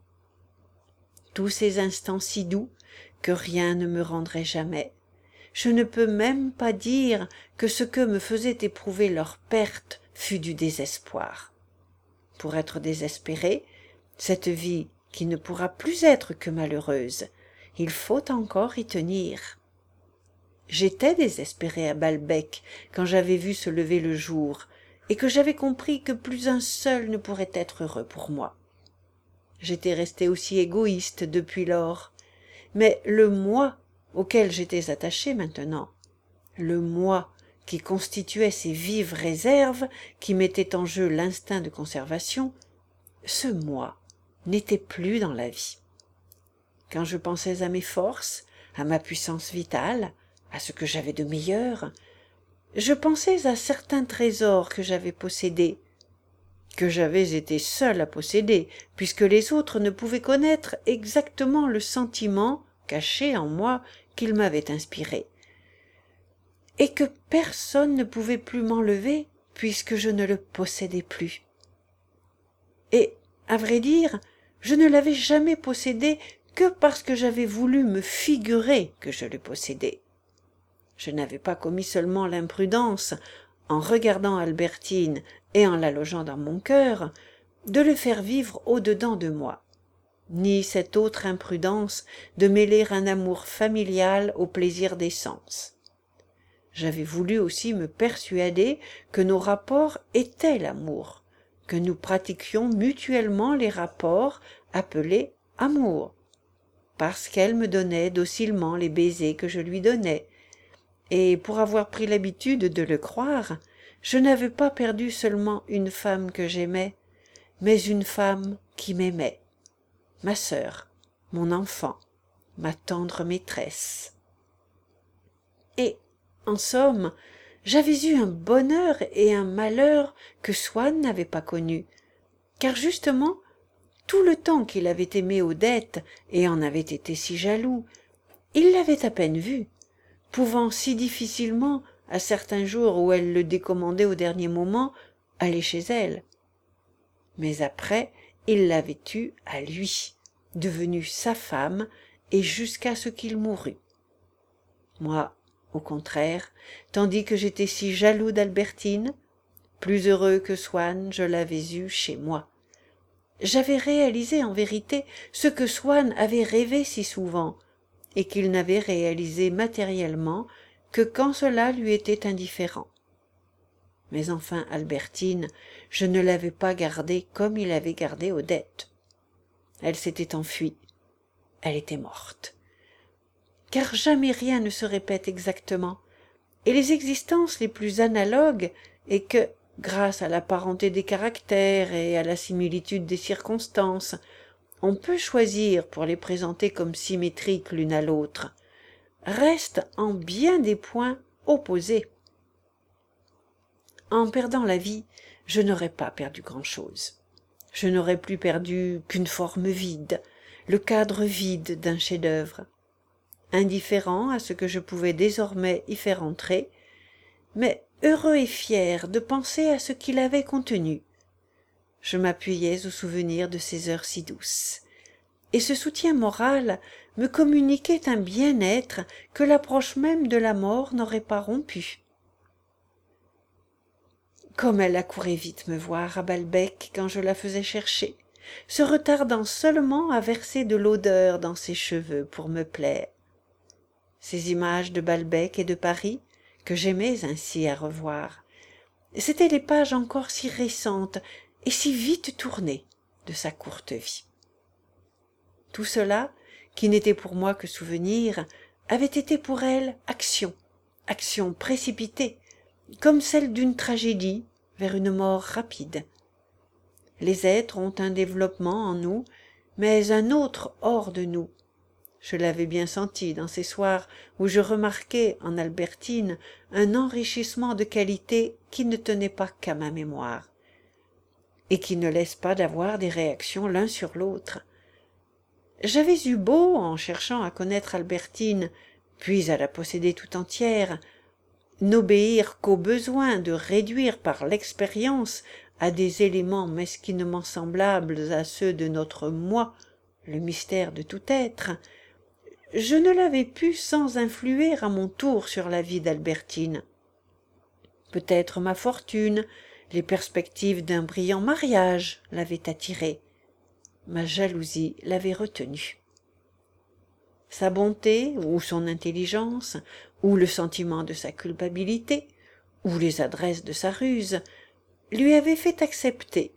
Tous ces instants si doux que rien ne me rendrait jamais, je ne peux même pas dire que ce que me faisait éprouver leur perte fut du désespoir. Pour être désespéré, cette vie qui ne pourra plus être que malheureuse, il faut encore y tenir. J'étais désespéré à Balbec quand j'avais vu se lever le jour et que j'avais compris que plus un seul ne pourrait être heureux pour moi. J'étais resté aussi égoïste depuis lors, mais le moi auquel j'étais attaché maintenant, le moi qui constituait ces vives réserves qui mettaient en jeu l'instinct de conservation, ce moi n'était plus dans la vie. Quand je pensais à mes forces, à ma puissance vitale, à ce que j'avais de meilleur, je pensais à certains trésors que j'avais possédés, que j'avais été seul à posséder, puisque les autres ne pouvaient connaître exactement le sentiment caché en moi qu'ils m'avaient inspiré, et que personne ne pouvait plus m'enlever, puisque je ne le possédais plus. Et, à vrai dire, je ne l'avais jamais possédé que parce que j'avais voulu me figurer que je le possédais. Je n'avais pas commis seulement l'imprudence, en regardant Albertine et en la logeant dans mon cœur, de le faire vivre au-dedans de moi, ni cette autre imprudence de mêler un amour familial au plaisir des sens. J'avais voulu aussi me persuader que nos rapports étaient l'amour, que nous pratiquions mutuellement les rapports appelés amour, parce qu'elle me donnait docilement les baisers que je lui donnais, et pour avoir pris l'habitude de le croire, je n'avais pas perdu seulement une femme que j'aimais, mais une femme qui m'aimait, ma sœur, mon enfant, ma tendre maîtresse. Et, en somme, j'avais eu un bonheur et un malheur que Swann n'avait pas connus, car justement, tout le temps qu'il avait aimé Odette et en avait été si jaloux, il l'avait à peine vue, pouvant si difficilement, à certains jours où elle le décommandait au dernier moment, aller chez elle. Mais après, il l'avait eue à lui, devenue sa femme, et jusqu'à ce qu'il mourût. Moi, au contraire, tandis que j'étais si jaloux d'Albertine, plus heureux que Swann, je l'avais eue chez moi. J'avais réalisé en vérité ce que Swann avait rêvé si souvent, et qu'il n'avait réalisé matériellement que quand cela lui était indifférent. Mais enfin Albertine, je ne l'avais pas gardée comme il avait gardé Odette. Elle s'était enfuie, elle était morte. Car jamais rien ne se répète exactement, et les existences les plus analogues, et que, grâce à la parenté des caractères et à la similitude des circonstances, on peut choisir pour les présenter comme symétriques l'une à l'autre, restent en bien des points opposés. En perdant la vie, je n'aurais pas perdu grand-chose. Je n'aurais plus perdu qu'une forme vide, le cadre vide d'un chef-d'œuvre. Indifférent à ce que je pouvais désormais y faire entrer, mais heureux et fier de penser à ce qu'il avait contenu. Je m'appuyais au souvenir de ces heures si douces, et ce soutien moral me communiquait un bien-être que l'approche même de la mort n'aurait pas rompu. Comme elle accourait vite me voir à Balbec quand je la faisais chercher, se retardant seulement à verser de l'odeur dans ses cheveux pour me plaire. Ces images de Balbec et de Paris, que j'aimais ainsi à revoir, c'étaient les pages encore si récentes et si vite tournées de sa courte vie. Tout cela, qui n'était pour moi que souvenir, avait été pour elle action, action précipitée, comme celle d'une tragédie vers une mort rapide. Les êtres ont un développement en nous, mais un autre hors de nous. Je l'avais bien senti dans ces soirs où je remarquais en Albertine un enrichissement de qualités qui ne tenait pas qu'à ma mémoire, et qui ne laisse pas d'avoir des réactions l'un sur l'autre. J'avais eu beau, en cherchant à connaître Albertine, puis à la posséder tout entière, n'obéir qu'au besoin de réduire par l'expérience à des éléments mesquinement semblables à ceux de notre moi, le mystère de tout être, je ne l'avais pu sans influer à mon tour sur la vie d'Albertine. Peut-être ma fortune, les perspectives d'un brillant mariage l'avaient attirée. Ma jalousie l'avait retenue. Sa bonté, ou son intelligence, ou le sentiment de sa culpabilité, ou les adresses de sa ruse, lui avaient fait accepter,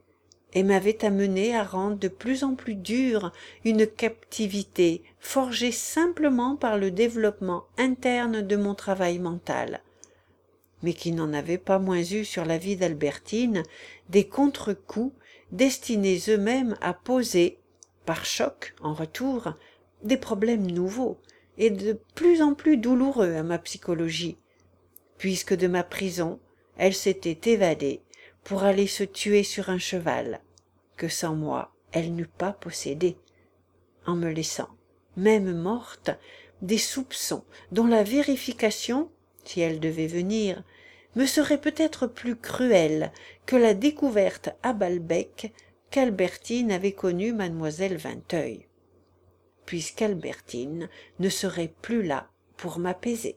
et m'avait amené à rendre de plus en plus dure une captivité forgée simplement par le développement interne de mon travail mental, mais qui n'en avait pas moins eu sur la vie d'Albertine des contre-coups destinés eux-mêmes à poser, par choc en retour, des problèmes nouveaux et de plus en plus douloureux à ma psychologie, puisque de ma prison elle s'était évadée pour aller se tuer sur un cheval que sans moi elle n'eût pas possédé, en me laissant, même morte, des soupçons dont la vérification, si elle devait venir, me serait peut-être plus cruelle que la découverte à Balbec qu'Albertine avait connu mademoiselle Vinteuil, puisqu'Albertine ne serait plus là pour m'apaiser.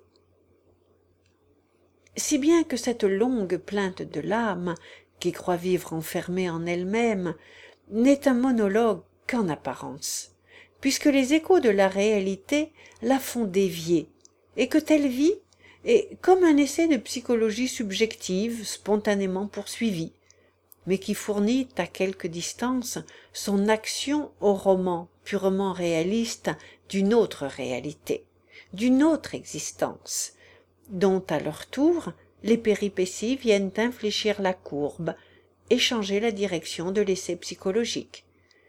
Si bien que cette longue plainte de l'âme, qui croit vivre enfermée en elle-même, n'est un monologue qu'en apparence, puisque les échos de la réalité la font dévier, et que telle vie est comme un essai de psychologie subjective spontanément poursuivi, mais qui fournit à quelque distance son action au roman purement réaliste d'une autre réalité, d'une autre existence, dont à leur tour les péripéties viennent infléchir la courbe et changer la direction de l'essai psychologique.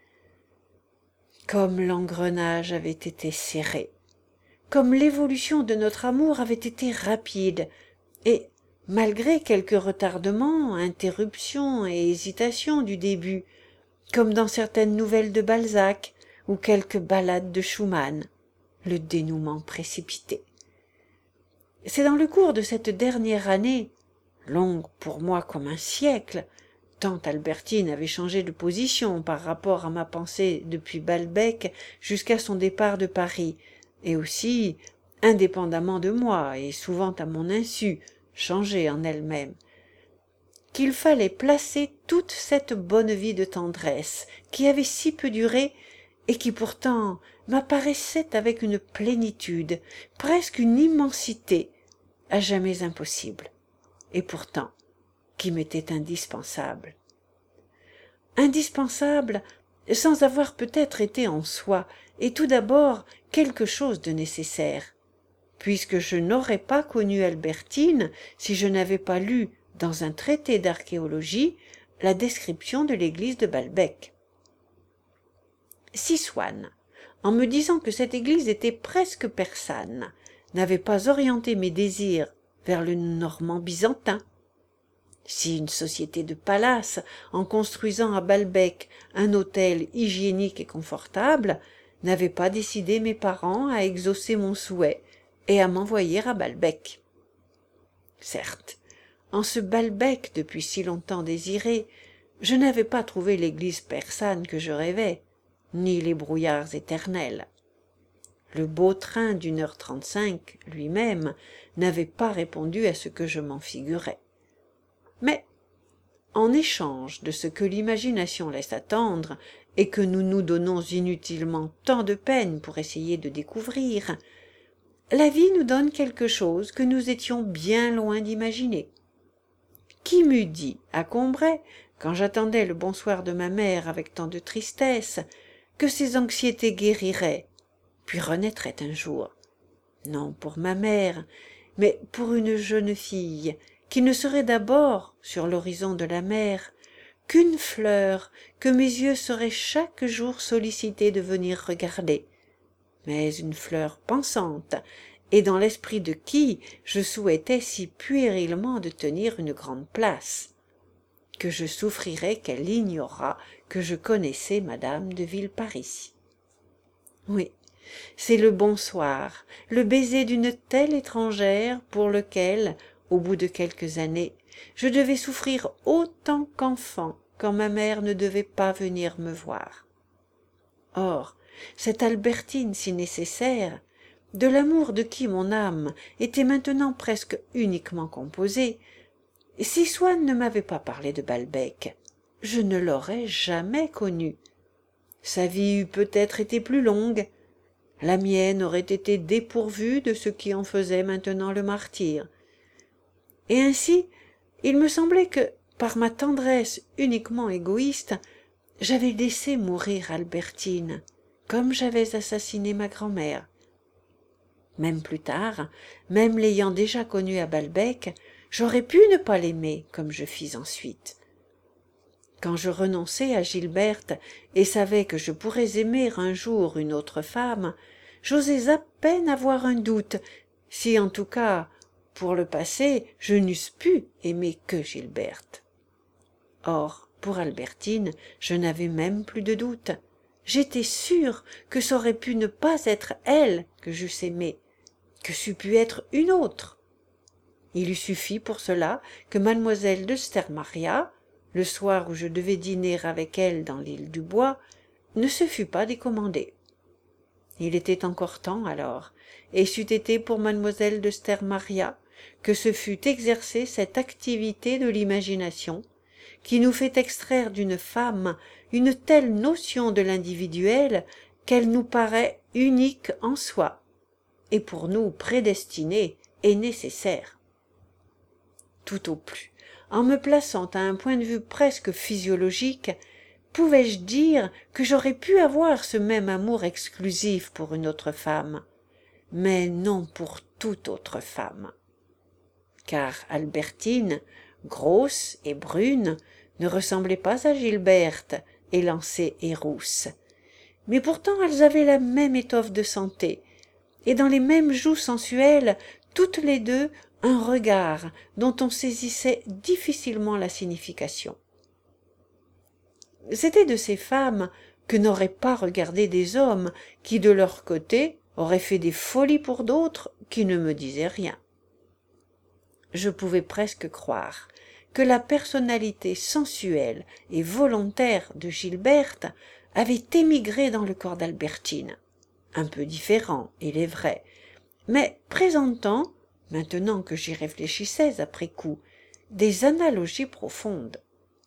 Comme l'engrenage avait été serré, comme l'évolution de notre amour avait été rapide, et, malgré quelques retardements, interruptions et hésitations du début, comme dans certaines nouvelles de Balzac ou quelques ballades de Schumann, le dénouement précipité. C'est dans le cours de cette dernière année, longue pour moi comme un siècle, tant Albertine avait changé de position par rapport à ma pensée depuis Balbec jusqu'à son départ de Paris, et aussi, indépendamment de moi et souvent à mon insu, changé en elle-même, qu'il fallait placer toute cette bonne vie de tendresse qui avait si peu duré et qui pourtant m'apparaissait avec une plénitude, presque une immensité, à jamais impossible, et pourtant qui m'était indispensable. Indispensable sans avoir peut-être été en soi, et tout d'abord quelque chose de nécessaire, puisque je n'aurais pas connu Albertine si je n'avais pas lu dans un traité d'archéologie la description de l'église de Balbec. Si Swann, en me disant que cette église était presque persane, n'avait pas orienté mes désirs vers le normand byzantin, si une société de palace, en construisant à Balbec un hôtel hygiénique et confortable, n'avait pas décidé mes parents à exaucer mon souhait et à m'envoyer à Balbec. Certes, en ce Balbec depuis si longtemps désiré, je n'avais pas trouvé l'église persane que je rêvais, ni les brouillards éternels. Le beau train d'1h35 lui-même n'avait pas répondu à ce que je m'en figurais. Mais, en échange de ce que l'imagination laisse attendre et que nous nous donnons inutilement tant de peine pour essayer de découvrir, la vie nous donne quelque chose que nous étions bien loin d'imaginer. Qui m'eût dit, à Combray, quand j'attendais le bonsoir de ma mère avec tant de tristesse, que ces anxiétés guériraient, puis renaîtraient un jour, non pour ma mère, mais pour une jeune fille, qui ne serait d'abord, sur l'horizon de la mer, qu'une fleur que mes yeux seraient chaque jour sollicités de venir regarder, mais une fleur pensante, et dans l'esprit de qui je souhaitais si puérilement de tenir une grande place, que je souffrirais qu'elle ignorât que je connaissais madame de Villeparisis. Oui, c'est le bonsoir, le baiser d'une telle étrangère pour lequel, au bout de quelques années, je devais souffrir autant qu'enfant quand ma mère ne devait pas venir me voir. Or, cette Albertine si nécessaire, de l'amour de qui mon âme était maintenant presque uniquement composée, si Swann ne m'avait pas parlé de Balbec, je ne l'aurais jamais connue. Sa vie eût peut-être été plus longue, la mienne aurait été dépourvue de ce qui en faisait maintenant le martyr. Et ainsi, il me semblait que, par ma tendresse uniquement égoïste, J'avais laissé mourir Albertine, comme j'avais assassiné ma grand-mère. Même plus tard, même l'ayant déjà connue à Balbec, j'aurais pu ne pas l'aimer comme je fis ensuite. Quand je renonçai à Gilberte et savais que je pourrais aimer un jour une autre femme, j'osais à peine avoir un doute, si en tout cas, pour le passé, je n'eusse pu aimer que Gilberte. Or, pour Albertine, je n'avais même plus de doute. J'étais sûre que ça aurait pu ne pas être elle que j'eusse aimée, que c'eût pu être une autre. Il eût suffi pour cela que mademoiselle de Stermaria, le soir où je devais dîner avec elle dans l'île du Bois, ne se fût pas décommandée. Il était encore temps alors, et c'eût été pour mademoiselle de Stermaria que se fût exercée cette activité de l'imagination qui nous fait extraire d'une femme une telle notion de l'individuel qu'elle nous paraît unique en soi, et pour nous prédestinée et nécessaire. Tout au plus, en me plaçant à un point de vue presque physiologique, pouvais-je dire que j'aurais pu avoir ce même amour exclusif pour une autre femme, mais non pour toute autre femme. Car Albertine, grosse et brune, ne ressemblait pas à Gilberte, élancée et rousse. Mais pourtant elles avaient la même étoffe de santé, et dans les mêmes joues sensuelles, toutes les deux, un regard dont on saisissait difficilement la signification. C'étaient de ces femmes que n'auraient pas regardé des hommes qui, de leur côté, auraient fait des folies pour d'autres qui ne me disaient rien. Je pouvais presque croire que la personnalité sensuelle et volontaire de Gilberte avait émigré dans le corps d'Albertine, un peu différent, il est vrai, mais présentant, maintenant que j'y réfléchissais après coup, des analogies profondes.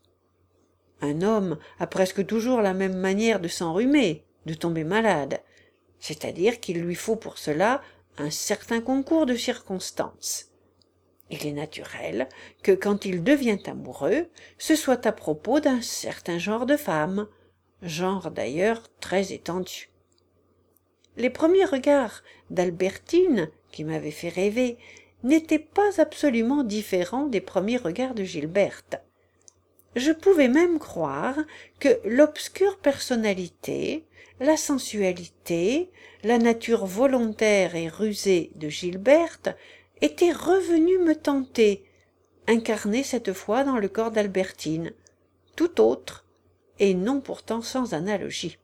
Un homme a presque toujours la même manière de s'enrhumer, de tomber malade, c'est-à-dire qu'il lui faut pour cela un certain concours de circonstances. Il est naturel que quand il devient amoureux, ce soit à propos d'un certain genre de femme, genre d'ailleurs très étendu. Les premiers regards d'Albertine, qui m'avaient fait rêver, n'étaient pas absolument différents des premiers regards de Gilberte. Je pouvais même croire que l'obscure personnalité, la sensualité, la nature volontaire et rusée de Gilberte était revenue me tenter, incarnée cette fois dans le corps d'Albertine, tout autre, et non pourtant sans analogie.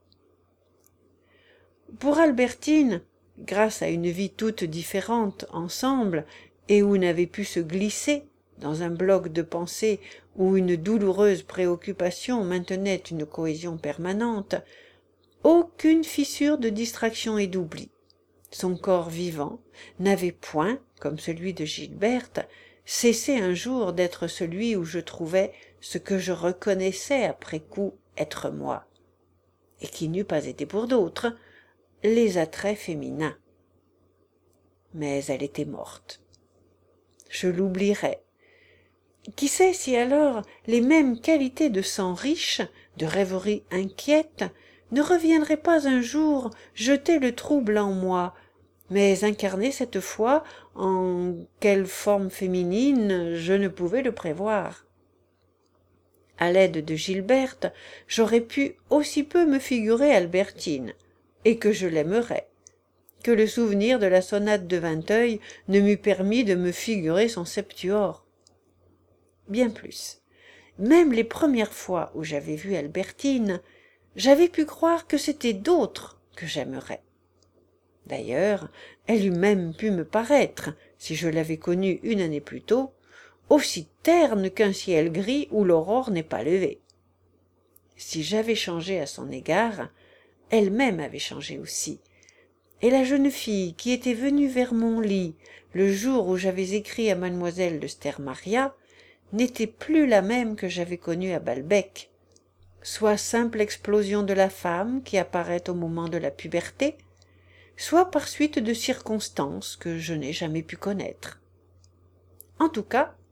Pour Albertine, grâce à une vie toute différente ensemble, et où n'avait pu se glisser, dans un bloc de pensée où une douloureuse préoccupation maintenait une cohésion permanente, aucune fissure de distraction et d'oubli. Son corps vivant n'avait point, comme celui de Gilberte, cessé un jour d'être celui où je trouvais ce que je reconnaissais après coup être moi, et qui n'eût pas été pour d'autres, les attraits féminins. Mais elle était morte. Je l'oublierais. Qui sait si alors les mêmes qualités de sang riche, de rêverie inquiète, ne reviendraient pas un jour jeter le trouble en moi, mais incarner cette fois en quelle forme féminine je ne pouvais le prévoir. À l'aide de Gilberte, j'aurais pu aussi peu me figurer Albertine, et que je l'aimerais, que le souvenir de la sonate de Vinteuil ne m'eût permis de me figurer son septuor. Bien plus, même les premières fois où j'avais vu Albertine, j'avais pu croire que c'était d'autres que j'aimerais. D'ailleurs, elle eût même pu me paraître, si je l'avais connue une année plus tôt, aussi terne qu'un ciel gris où l'aurore n'est pas levée. Si j'avais changé à son égard, elle-même avait changé aussi, et la jeune fille qui était venue vers mon lit le jour où j'avais écrit à mademoiselle de Stermaria n'était plus la même que j'avais connue à Balbec, soit simple explosion de la femme qui apparaît au moment de la puberté, soit par suite de circonstances que je n'ai jamais pu connaître. En tout cas,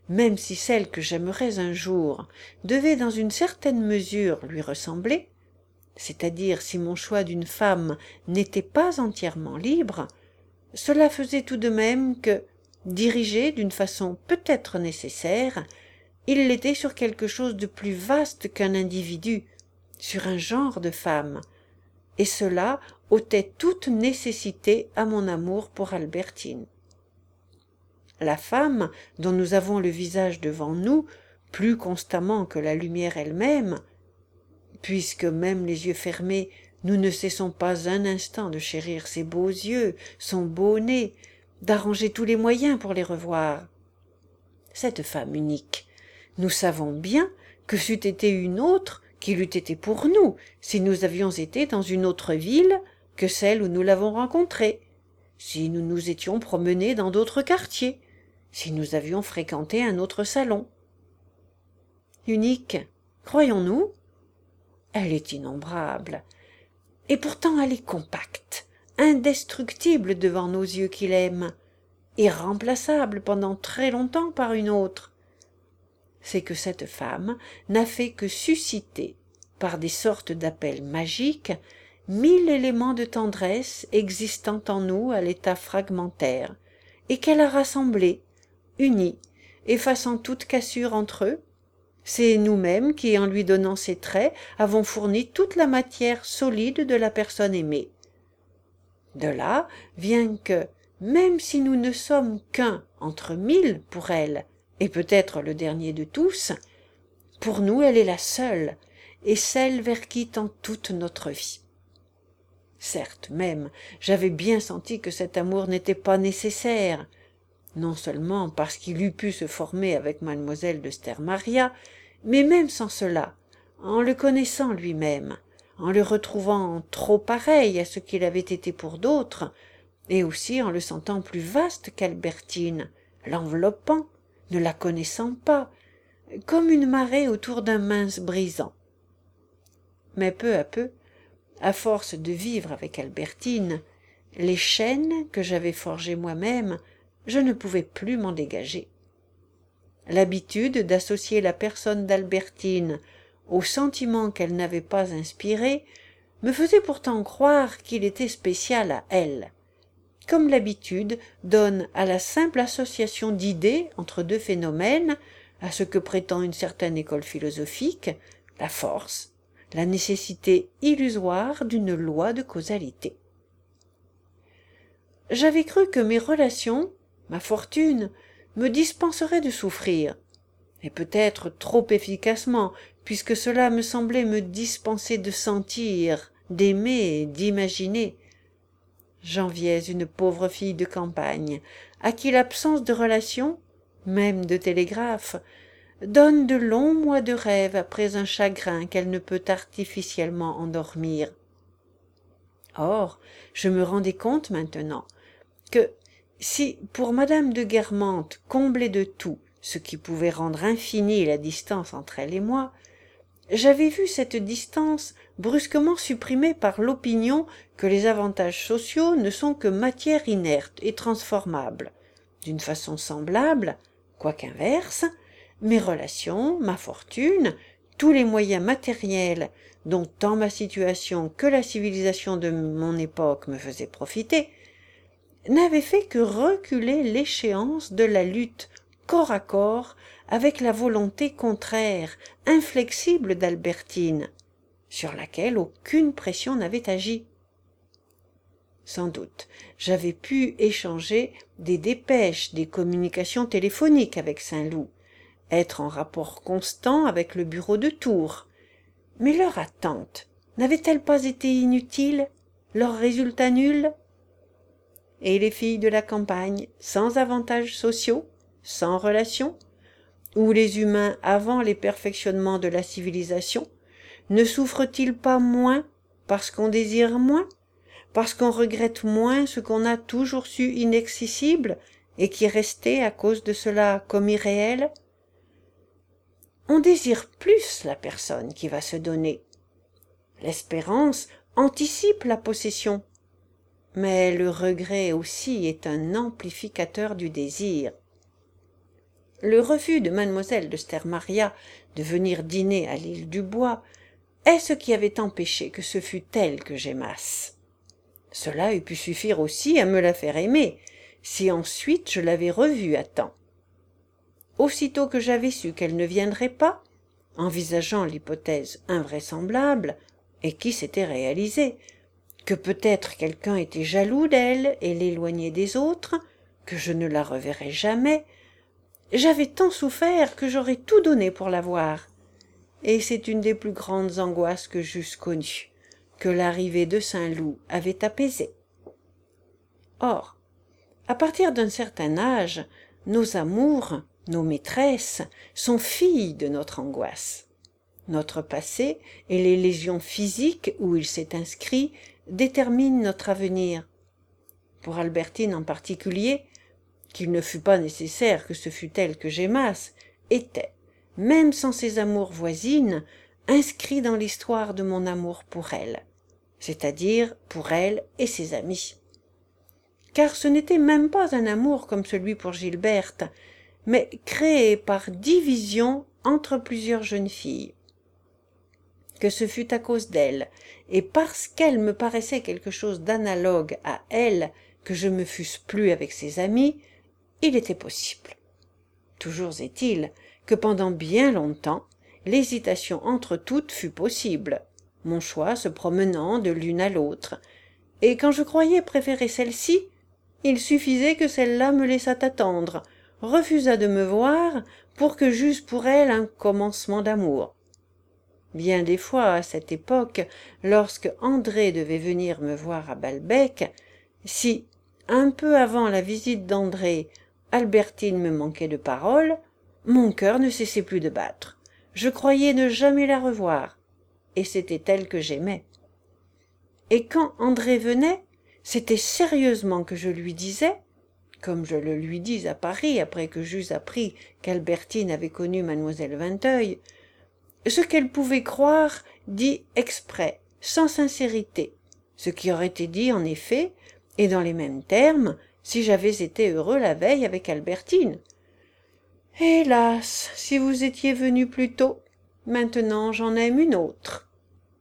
même si celle que j'aimerais un jour devait dans une certaine mesure lui ressembler, c'est-à-dire si mon choix d'une femme n'était pas entièrement libre, cela faisait tout de même que, dirigé d'une façon peut-être nécessaire, il l'était sur quelque chose de plus vaste qu'un individu, sur un genre de femme, et cela ôtait toute nécessité à mon amour pour Albertine. La femme dont nous avons le visage devant nous, plus constamment que la lumière elle-même, puisque même les yeux fermés, nous ne cessons pas un instant de chérir ses beaux yeux, son beau nez, d'arranger tous les moyens pour les revoir. Cette femme unique, nous savons bien que c'eût été une autre qu'il eût été pour nous, si nous avions été dans une autre ville que celle où nous l'avons rencontrée, si nous nous étions promenés dans d'autres quartiers, si nous avions fréquenté un autre salon. Unique, croyons-nous? Elle est innombrable, et pourtant elle est compacte, indestructible devant nos yeux qui l'aiment, irremplaçable pendant très longtemps par une autre. C'est que cette femme n'a fait que susciter, par des sortes d'appels magiques, 1000 éléments de tendresse existant en nous à l'état fragmentaire, et qu'elle a rassemblés, unis, effaçant toute cassure entre eux. C'est nous-mêmes qui, en lui donnant ces traits, avons fourni toute la matière solide de la personne aimée. De là vient que, même si nous ne sommes qu'un entre 1000 pour elle, et peut-être le dernier de tous, pour nous elle est la seule, et celle vers qui tend toute notre vie. Certes même, j'avais bien senti que cet amour n'était pas nécessaire, non seulement parce qu'il eût pu se former avec mademoiselle de Stermaria, mais même sans cela, en le connaissant lui-même, en le retrouvant trop pareil à ce qu'il avait été pour d'autres, et aussi en le sentant plus vaste qu'Albertine, l'enveloppant, ne la connaissant pas, comme une marée autour d'un mince brisant. Mais peu à peu, à force de vivre avec Albertine, les chaînes que j'avais forgées moi-même, je ne pouvais plus m'en dégager. L'habitude d'associer la personne d'Albertine aux sentiments qu'elle n'avait pas inspirés me faisait pourtant croire qu'il était spécial à elle, comme l'habitude donne à la simple association d'idées entre deux phénomènes, à ce que prétend une certaine école philosophique, la force, la nécessité illusoire d'une loi de causalité. J'avais cru que mes relations, ma fortune, me dispenseraient de souffrir, et peut-être trop efficacement, puisque cela me semblait me dispenser de sentir, d'aimer, d'imaginer. J'enviais une pauvre fille de campagne, à qui l'absence de relations, même de télégraphe, donne de longs mois de rêve après un chagrin qu'elle ne peut artificiellement endormir. Or, je me rendais compte maintenant que, si pour madame de Guermantes comblait de tout ce qui pouvait rendre infinie la distance entre elle et moi, j'avais vu cette distance brusquement supprimée par l'opinion que les avantages sociaux ne sont que matière inerte et transformable. D'une façon semblable, quoiqu'inverse, mes relations, ma fortune, tous les moyens matériels dont tant ma situation que la civilisation de mon époque me faisaient profiter, n'avaient fait que reculer l'échéance de la lutte corps à corps avec la volonté contraire, inflexible d'Albertine, sur laquelle aucune pression n'avait agi. Sans doute, j'avais pu échanger des dépêches, des communications téléphoniques avec Saint-Loup, être en rapport constant avec le bureau de Tours, mais leur attente n'avait-elle pas été inutile, leur résultat nul? Et les filles de la campagne, sans avantages sociaux, sans relations, ou les humains avant les perfectionnements de la civilisation, ne souffrent-ils pas moins parce qu'on désire moins, parce qu'on regrette moins ce qu'on a toujours su inaccessible et qui est resté à cause de cela comme irréel? On désire plus la personne qui va se donner. L'espérance anticipe la possession, mais le regret aussi est un amplificateur du désir. Le refus de mademoiselle de Stermaria de venir dîner à l'île du Bois est ce qui avait empêché que ce fût elle que j'aimasse. Cela eût pu suffire aussi à me la faire aimer, si ensuite je l'avais revue à temps. Aussitôt que j'avais su qu'elle ne viendrait pas, envisageant l'hypothèse invraisemblable, et qui s'était réalisée, que peut-être quelqu'un était jaloux d'elle et l'éloignait des autres, que je ne la reverrais jamais, j'avais tant souffert que j'aurais tout donné pour la voir. Et c'est une des plus grandes angoisses que j'eusse connues, que l'arrivée de Saint-Loup avait apaisée. Or, à partir d'un certain âge, nos amours, nos maîtresses, sont filles de notre angoisse. Notre passé et les lésions physiques où il s'est inscrit déterminent notre avenir. Pour Albertine en particulier, qu'il ne fut pas nécessaire que ce fût elle que j'aimasse, était, même sans ses amours voisines, inscrit dans l'histoire de mon amour pour elle, c'est-à-dire pour elle et ses amis. Car ce n'était même pas un amour comme celui pour Gilberte, mais créé par division entre plusieurs jeunes filles. Que ce fût à cause d'elle, et parce qu'elle me paraissait quelque chose d'analogue à elle, que je me fusse plu avec ses amis, il était possible. Toujours est-il que pendant bien longtemps, l'hésitation entre toutes fut possible, mon choix se promenant de l'une à l'autre, et quand je croyais préférer celle-ci, il suffisait que celle-là me laissât attendre, refusât de me voir pour que j'eusse pour elle un commencement d'amour. Bien des fois, à cette époque, lorsque André devait venir me voir à Balbec, si, un peu avant la visite d'André, Albertine me manquait de parole, mon cœur ne cessait plus de battre. Je croyais ne jamais la revoir, et c'était elle que j'aimais. Et quand André venait, c'était sérieusement que je lui disais, comme je le lui dis à Paris après que j'eus appris qu'Albertine avait connu mademoiselle Vinteuil, ce qu'elle pouvait croire dit exprès, sans sincérité, ce qui aurait été dit en effet, et dans les mêmes termes, si j'avais été heureux la veille avec Albertine. Hélas, si vous étiez venu plus tôt, maintenant j'en aime une autre.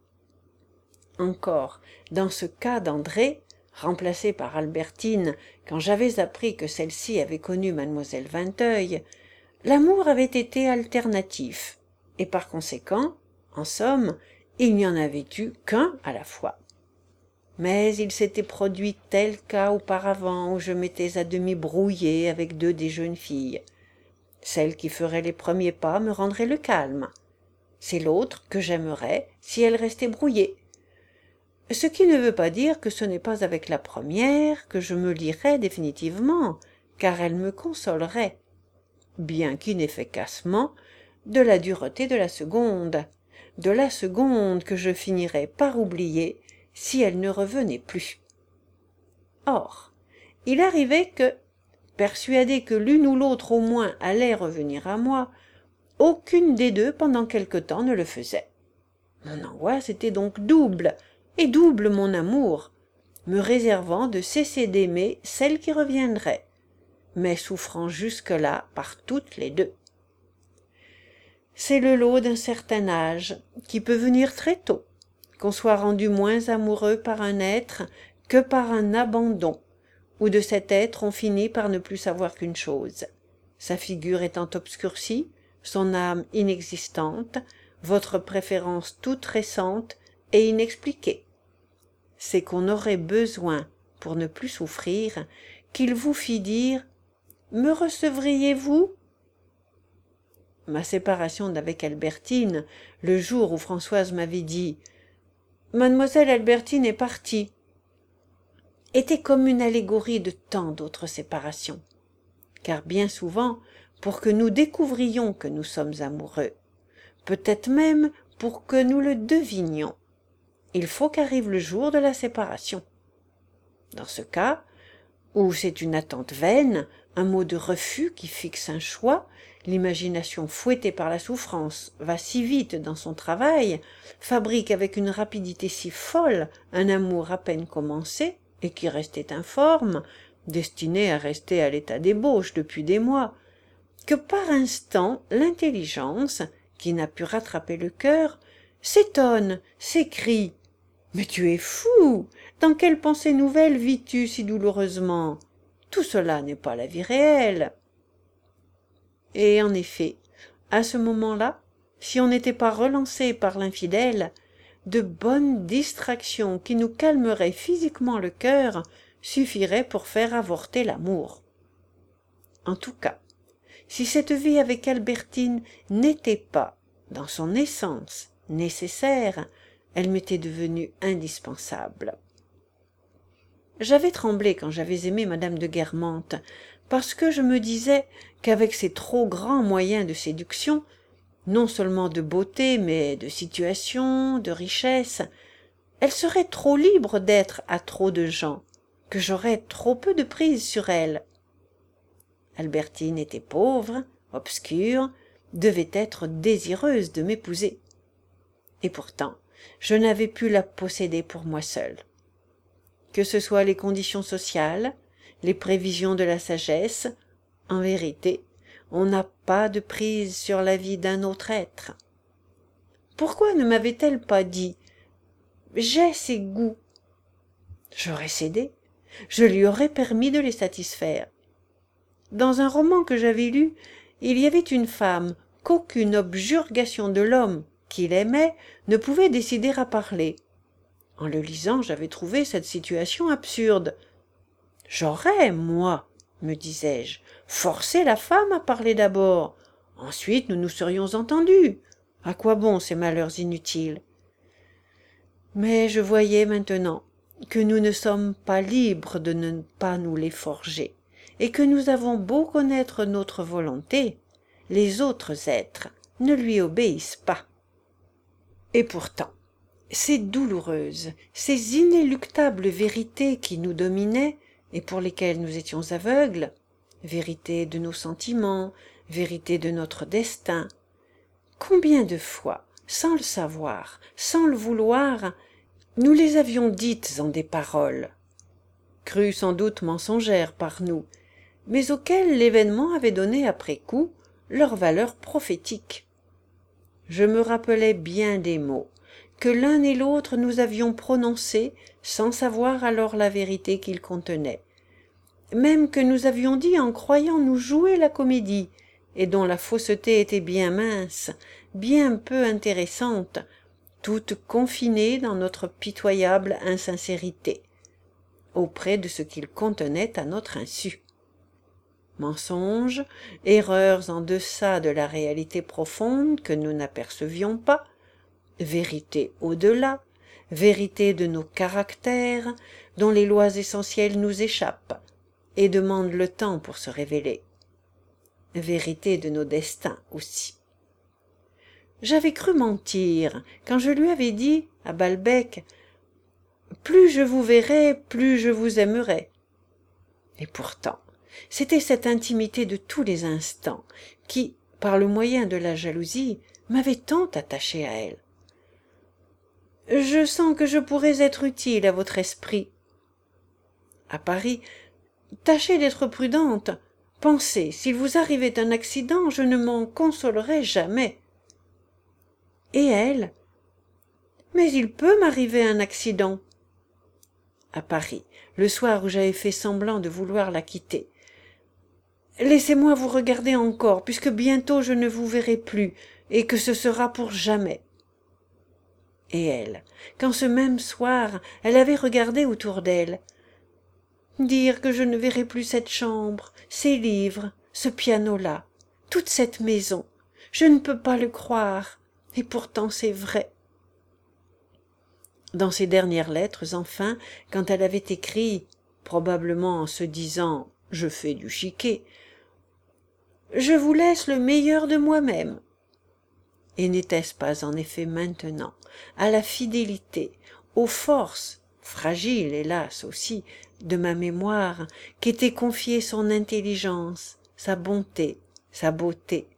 Encore, dans ce cas d'André, remplacé par Albertine, quand j'avais appris que celle-ci avait connu mademoiselle Vinteuil, l'amour avait été alternatif, et par conséquent, en somme, il n'y en avait eu qu'un à la fois. Mais il s'était produit tel cas auparavant où je m'étais à demi brouillé avec deux des jeunes filles. Celle qui ferait les premiers pas me rendrait le calme. C'est l'autre que j'aimerais si elle restait brouillée. Ce qui ne veut pas dire que ce n'est pas avec la première que je me lierais définitivement, car elle me consolerait, bien qu'inefficacement, de la dureté de la seconde que je finirais par oublier si elle ne revenait plus. Or, il arrivait que, persuadée que l'une ou l'autre au moins allait revenir à moi, aucune des deux pendant quelque temps ne le faisait. Mon angoisse était donc double, et double mon amour, me réservant de cesser d'aimer celle qui reviendrait, mais souffrant jusque-là par toutes les deux. C'est le lot d'un certain âge, qui peut venir très tôt, qu'on soit rendu moins amoureux par un être que par un abandon, où de cet être on finit par ne plus savoir qu'une chose, sa figure étant obscurcie, son âme inexistante, votre préférence toute récente et inexpliquée. C'est qu'on aurait besoin, pour ne plus souffrir, qu'il vous fît dire « Me recevriez-vous » Ma séparation d'avec Albertine, le jour où Françoise m'avait dit « Mademoiselle Albertine est partie », était comme une allégorie de tant d'autres séparations. Car bien souvent, pour que nous découvrions que nous sommes amoureux, peut-être même pour que nous le devinions, il faut qu'arrive le jour de la séparation. Dans ce cas, où c'est une attente vaine, un mot de refus qui fixe un choix, l'imagination fouettée par la souffrance va si vite dans son travail, fabrique avec une rapidité si folle un amour à peine commencé, et qui restait informe, destiné à rester à l'état d'ébauche depuis des mois, que par instant l'intelligence, qui n'a pu rattraper le cœur, s'étonne, s'écrie: mais tu es fou! Dans quelle pensée nouvelle vis-tu si douloureusement? Tout cela n'est pas la vie réelle. Et en effet, à ce moment-là, si on n'était pas relancé par l'infidèle, de bonnes distractions qui nous calmeraient physiquement le cœur suffiraient pour faire avorter l'amour. En tout cas, si cette vie avec Albertine n'était pas, dans son essence, nécessaire, elle m'était devenue indispensable. J'avais tremblé quand j'avais aimé madame de Guermantes, parce que je me disais qu'avec ses trop grands moyens de séduction, non seulement de beauté, mais de situation, de richesse, elle serait trop libre d'être à trop de gens, que j'aurais trop peu de prise sur elle. Albertine était pauvre, obscure, devait être désireuse de m'épouser. Et pourtant, je n'avais pu la posséder pour moi seule. Que ce soit les conditions sociales, les prévisions de la sagesse, en vérité, on n'a pas de prise sur la vie d'un autre être. Pourquoi ne m'avait-elle pas dit « J'ai ses goûts » J'aurais cédé, je lui aurais permis de les satisfaire. Dans un roman que j'avais lu, il y avait une femme qu'aucune objurgation de l'homme qui l'aimait ne pouvait décider à parler. En le lisant, j'avais trouvé cette situation absurde. J'aurais, moi, me disais-je, forcé la femme à parler d'abord. Ensuite, nous nous serions entendus. À quoi bon ces malheurs inutiles? Mais je voyais maintenant que nous ne sommes pas libres de ne pas nous les forger, et que nous avons beau connaître notre volonté, les autres êtres ne lui obéissent pas. Et pourtant, ces douloureuses, ces inéluctables vérités qui nous dominaient et pour lesquelles nous étions aveugles, vérité de nos sentiments, vérité de notre destin, combien de fois, sans le savoir, sans le vouloir, nous les avions dites en des paroles, crues sans doute mensongères par nous, mais auxquelles l'événement avait donné après coup leur valeur prophétique. Je me rappelais bien des mots que l'un et l'autre nous avions prononcés sans savoir alors la vérité qu'ils contenaient, même que nous avions dit en croyant nous jouer la comédie, et dont la fausseté était bien mince, bien peu intéressante, toute confinée dans notre pitoyable insincérité, auprès de ce qu'ils contenaient à notre insu. Mensonges, erreurs en deçà de la réalité profonde que nous n'apercevions pas, vérité au-delà, vérité de nos caractères, dont les lois essentielles nous échappent et demandent le temps pour se révéler, vérité de nos destins aussi. J'avais cru mentir quand je lui avais dit, à Balbec, « Plus je vous verrai, plus je vous aimerai ». Et pourtant, c'était cette intimité de tous les instants qui, par le moyen de la jalousie, m'avait tant attaché à elle. Je sens que je pourrais être utile à votre esprit. À Paris, tâchez d'être prudente. Pensez, s'il vous arrivait un accident, je ne m'en consolerais jamais. Et elle? Mais il peut m'arriver un accident. À Paris, le soir où j'avais fait semblant de vouloir la quitter. Laissez-moi vous regarder encore, puisque bientôt je ne vous verrai plus, et que ce sera pour jamais. Et elle, quand ce même soir, elle avait regardé autour d'elle. Dire que je ne verrai plus cette chambre, ces livres, ce piano-là, toute cette maison, je ne peux pas le croire, et pourtant c'est vrai. Dans ses dernières lettres, enfin, quand elle avait écrit, probablement en se disant « je fais du chiquet », « Je vous laisse le meilleur de moi-même ». Et n'était-ce pas en effet maintenant, à la fidélité, aux forces, fragiles hélas aussi, de ma mémoire, qu'était confiée son intelligence, sa bonté, sa beauté.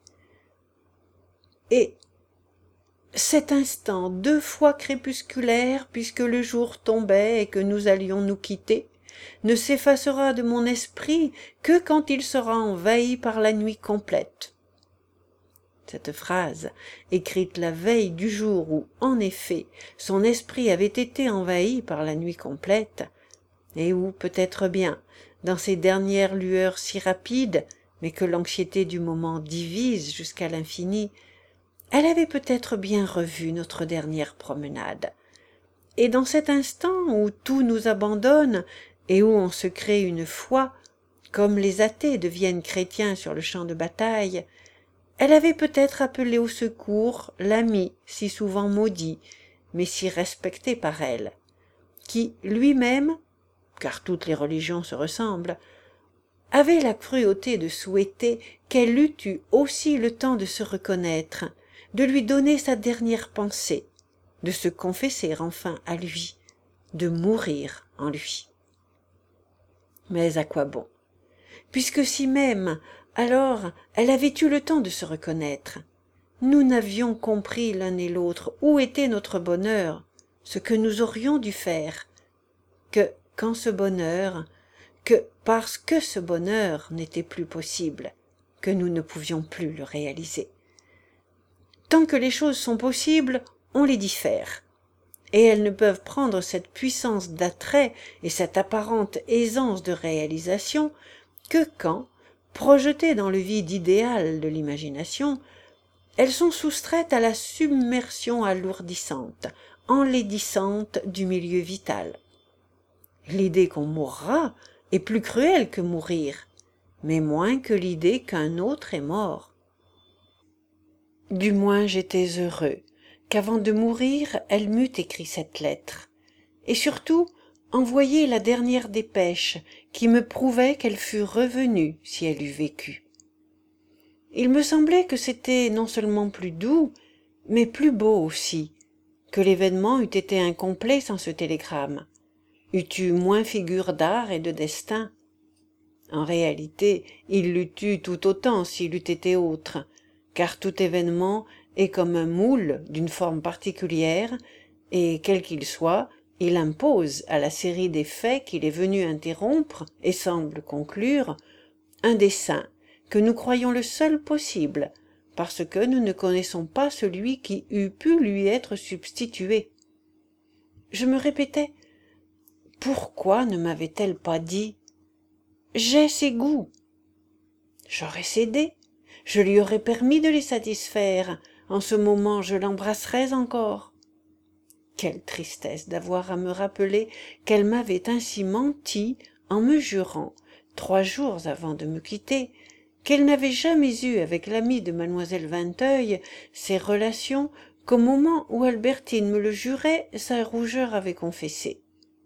Et cet instant 2 fois crépusculaire, puisque le jour tombait et que nous allions nous quitter, ne s'effacera de mon esprit que quand il sera envahi par la nuit complète. » Cette phrase, écrite la veille du jour où, en effet, son esprit avait été envahi par la nuit complète, et où, peut-être bien, dans ces dernières lueurs si rapides, mais que l'anxiété du moment divise jusqu'à l'infini, elle avait peut-être bien revu notre dernière promenade. Et dans cet instant où tout nous abandonne et où on se crée une foi, comme les athées deviennent chrétiens sur le champ de bataille, elle avait peut-être appelé au secours l'ami si souvent maudit, mais si respecté par elle, qui lui-même, car toutes les religions se ressemblent, avait la cruauté de souhaiter qu'elle eût eu aussi le temps de se reconnaître, de lui donner sa dernière pensée, de se confesser enfin à lui, de mourir en lui. Mais à quoi bon? Puisque si même, alors, elle avait eu le temps de se reconnaître, nous n'avions compris l'un et l'autre où était notre bonheur, ce que nous aurions dû faire, que quand ce bonheur, que parce que ce bonheur n'était plus possible, que nous ne pouvions plus le réaliser. Tant que les choses sont possibles, on les diffère, et elles ne peuvent prendre cette puissance d'attrait et cette apparente aisance de réalisation que quand, projetées dans le vide idéal de l'imagination, elles sont soustraites à la submersion alourdissante, enlaidissante du milieu vital. L'idée qu'on mourra est plus cruelle que mourir, mais moins que l'idée qu'un autre est mort. Du moins j'étais heureux qu'avant de mourir elle m'eût écrit cette lettre, et surtout envoyé la dernière dépêche qui me prouvait qu'elle fût revenue si elle eût vécu. Il me semblait que c'était non seulement plus doux, mais plus beau aussi, que l'événement eût été incomplet sans ce télégramme, eût eu moins figure d'art et de destin. En réalité, il l'eût eu tout autant s'il eût été autre, car tout événement est comme un moule d'une forme particulière, et quel qu'il soit, il impose à la série des faits qu'il est venu interrompre et semble conclure un dessein que nous croyons le seul possible, parce que nous ne connaissons pas celui qui eût pu lui être substitué. Je me répétais, pourquoi ne m'avait-elle pas dit « J'ai ses goûts ». J'aurais cédé, je lui aurais permis de les satisfaire, en ce moment je l'embrasserais encore. Quelle tristesse d'avoir à me rappeler qu'elle m'avait ainsi menti en me jurant, 3 jours avant de me quitter, qu'elle n'avait jamais eu avec l'amie de mademoiselle Vinteuil ces relations qu'au moment où Albertine me le jurait, sa rougeur avait confessé.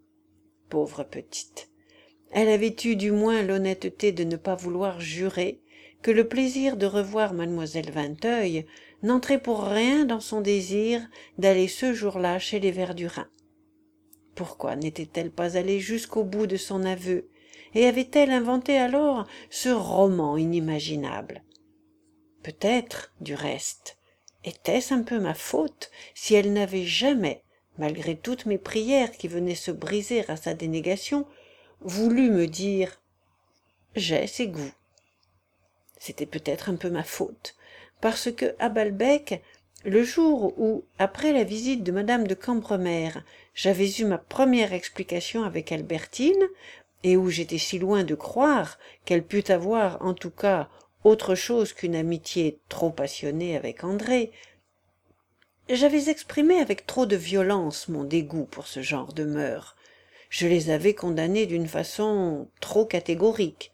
Pauvre petite, elle avait eu du moins l'honnêteté de ne pas vouloir jurer que le plaisir de revoir mademoiselle Vinteuil n'entrait pour rien dans son désir d'aller ce jour-là chez les Verdurin. Pourquoi n'était-elle pas allée jusqu'au bout de son aveu, et avait-elle inventé alors ce roman inimaginable? Peut-être, du reste, était-ce un peu ma faute si elle n'avait jamais, malgré toutes mes prières qui venaient se briser à sa dénégation, voulu me dire « j'ai ses goûts ». C'était peut-être un peu ma faute, parce que à Balbec, le jour où, après la visite de madame de Cambremer, j'avais eu ma première explication avec Albertine, et où j'étais si loin de croire qu'elle pût avoir, en tout cas, autre chose qu'une amitié trop passionnée avec André, j'avais exprimé avec trop de violence mon dégoût pour ce genre de mœurs. Je les avais condamnées d'une façon trop catégorique.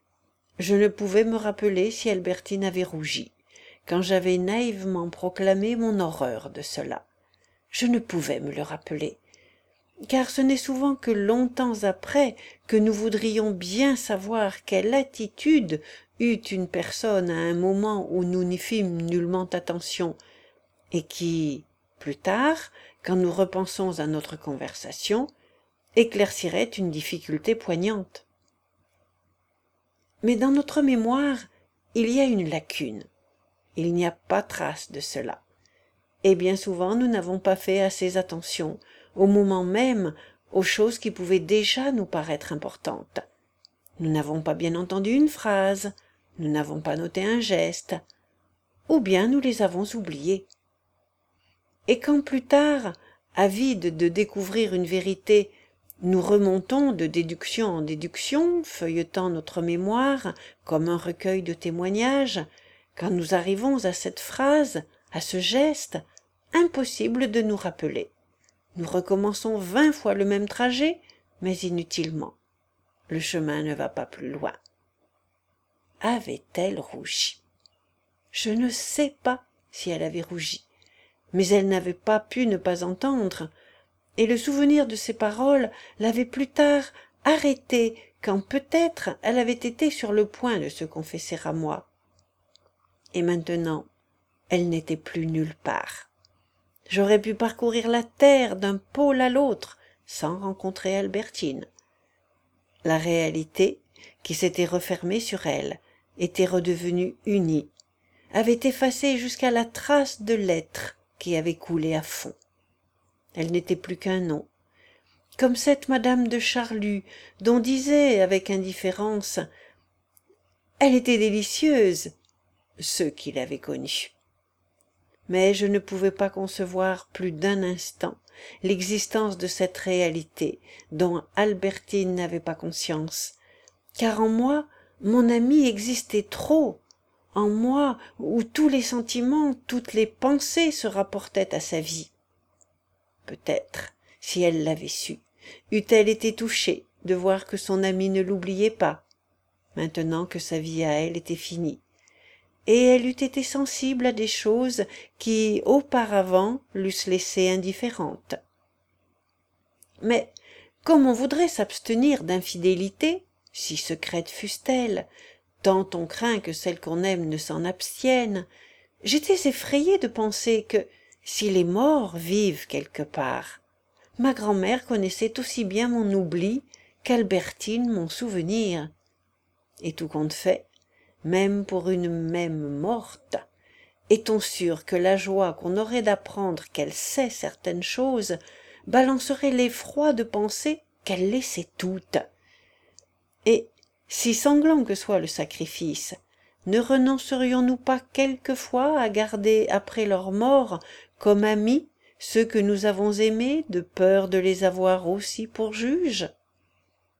Je ne pouvais me rappeler si Albertine avait rougi, quand j'avais naïvement proclamé mon horreur de cela. Je ne pouvais me le rappeler, car ce n'est souvent que longtemps après que nous voudrions bien savoir quelle attitude eut une personne à un moment où nous n'y fîmes nullement attention, et qui, plus tard, quand nous repensons à notre conversation, éclaircirait une difficulté poignante. Mais dans notre mémoire, il y a une lacune. Il n'y a pas trace de cela. Et bien souvent, nous n'avons pas fait assez attention, au moment même aux choses qui pouvaient déjà nous paraître importantes. Nous n'avons pas bien entendu une phrase, nous n'avons pas noté un geste, ou bien nous les avons oubliés. Et quand plus tard, avides de découvrir une vérité, nous remontons de déduction en déduction, feuilletant notre mémoire comme un recueil de témoignages, quand nous arrivons à cette phrase, à ce geste, impossible de nous rappeler. Nous recommençons 20 fois le même trajet, mais inutilement. Le chemin ne va pas plus loin. Avait-elle rougi? Je ne sais pas si elle avait rougi, mais elle n'avait pas pu ne pas entendre, et le souvenir de ces paroles l'avait plus tard arrêtée quand peut-être elle avait été sur le point de se confesser à moi. Et maintenant, elle n'était plus nulle part. J'aurais pu parcourir la terre d'un pôle à l'autre sans rencontrer Albertine. La réalité, qui s'était refermée sur elle, était redevenue unie, avait effacé jusqu'à la trace de l'être qui avait coulé à fond. Elle n'était plus qu'un nom, comme cette madame de Charlus dont disait avec indifférence « Elle était délicieuse » ceux qui l'avaient connue. Mais je ne pouvais pas concevoir plus d'un instant l'existence de cette réalité dont Albertine n'avait pas conscience, car en moi, mon amie existait trop, en moi où tous les sentiments, toutes les pensées se rapportaient à sa vie. Peut-être, si elle l'avait su, eût-elle été touchée de voir que son amie ne l'oubliait pas, maintenant que sa vie à elle était finie, et elle eût été sensible à des choses qui, auparavant, l'eussent laissée indifférente. Mais, comme on voudrait s'abstenir d'infidélité, si secrète fût-elle, tant on craint que celle qu'on aime ne s'en abstienne, j'étais effrayée de penser que, si les morts vivent quelque part, ma grand-mère connaissait aussi bien mon oubli qu'Albertine mon souvenir. Et tout compte fait, même pour une même morte, est-on sûr que la joie qu'on aurait d'apprendre qu'elle sait certaines choses balancerait l'effroi de penser qu'elle les sait toutes? Et, si sanglant que soit le sacrifice, ne renoncerions-nous pas quelquefois à garder après leur mort comme amis ceux que nous avons aimés de peur de les avoir aussi pour juges?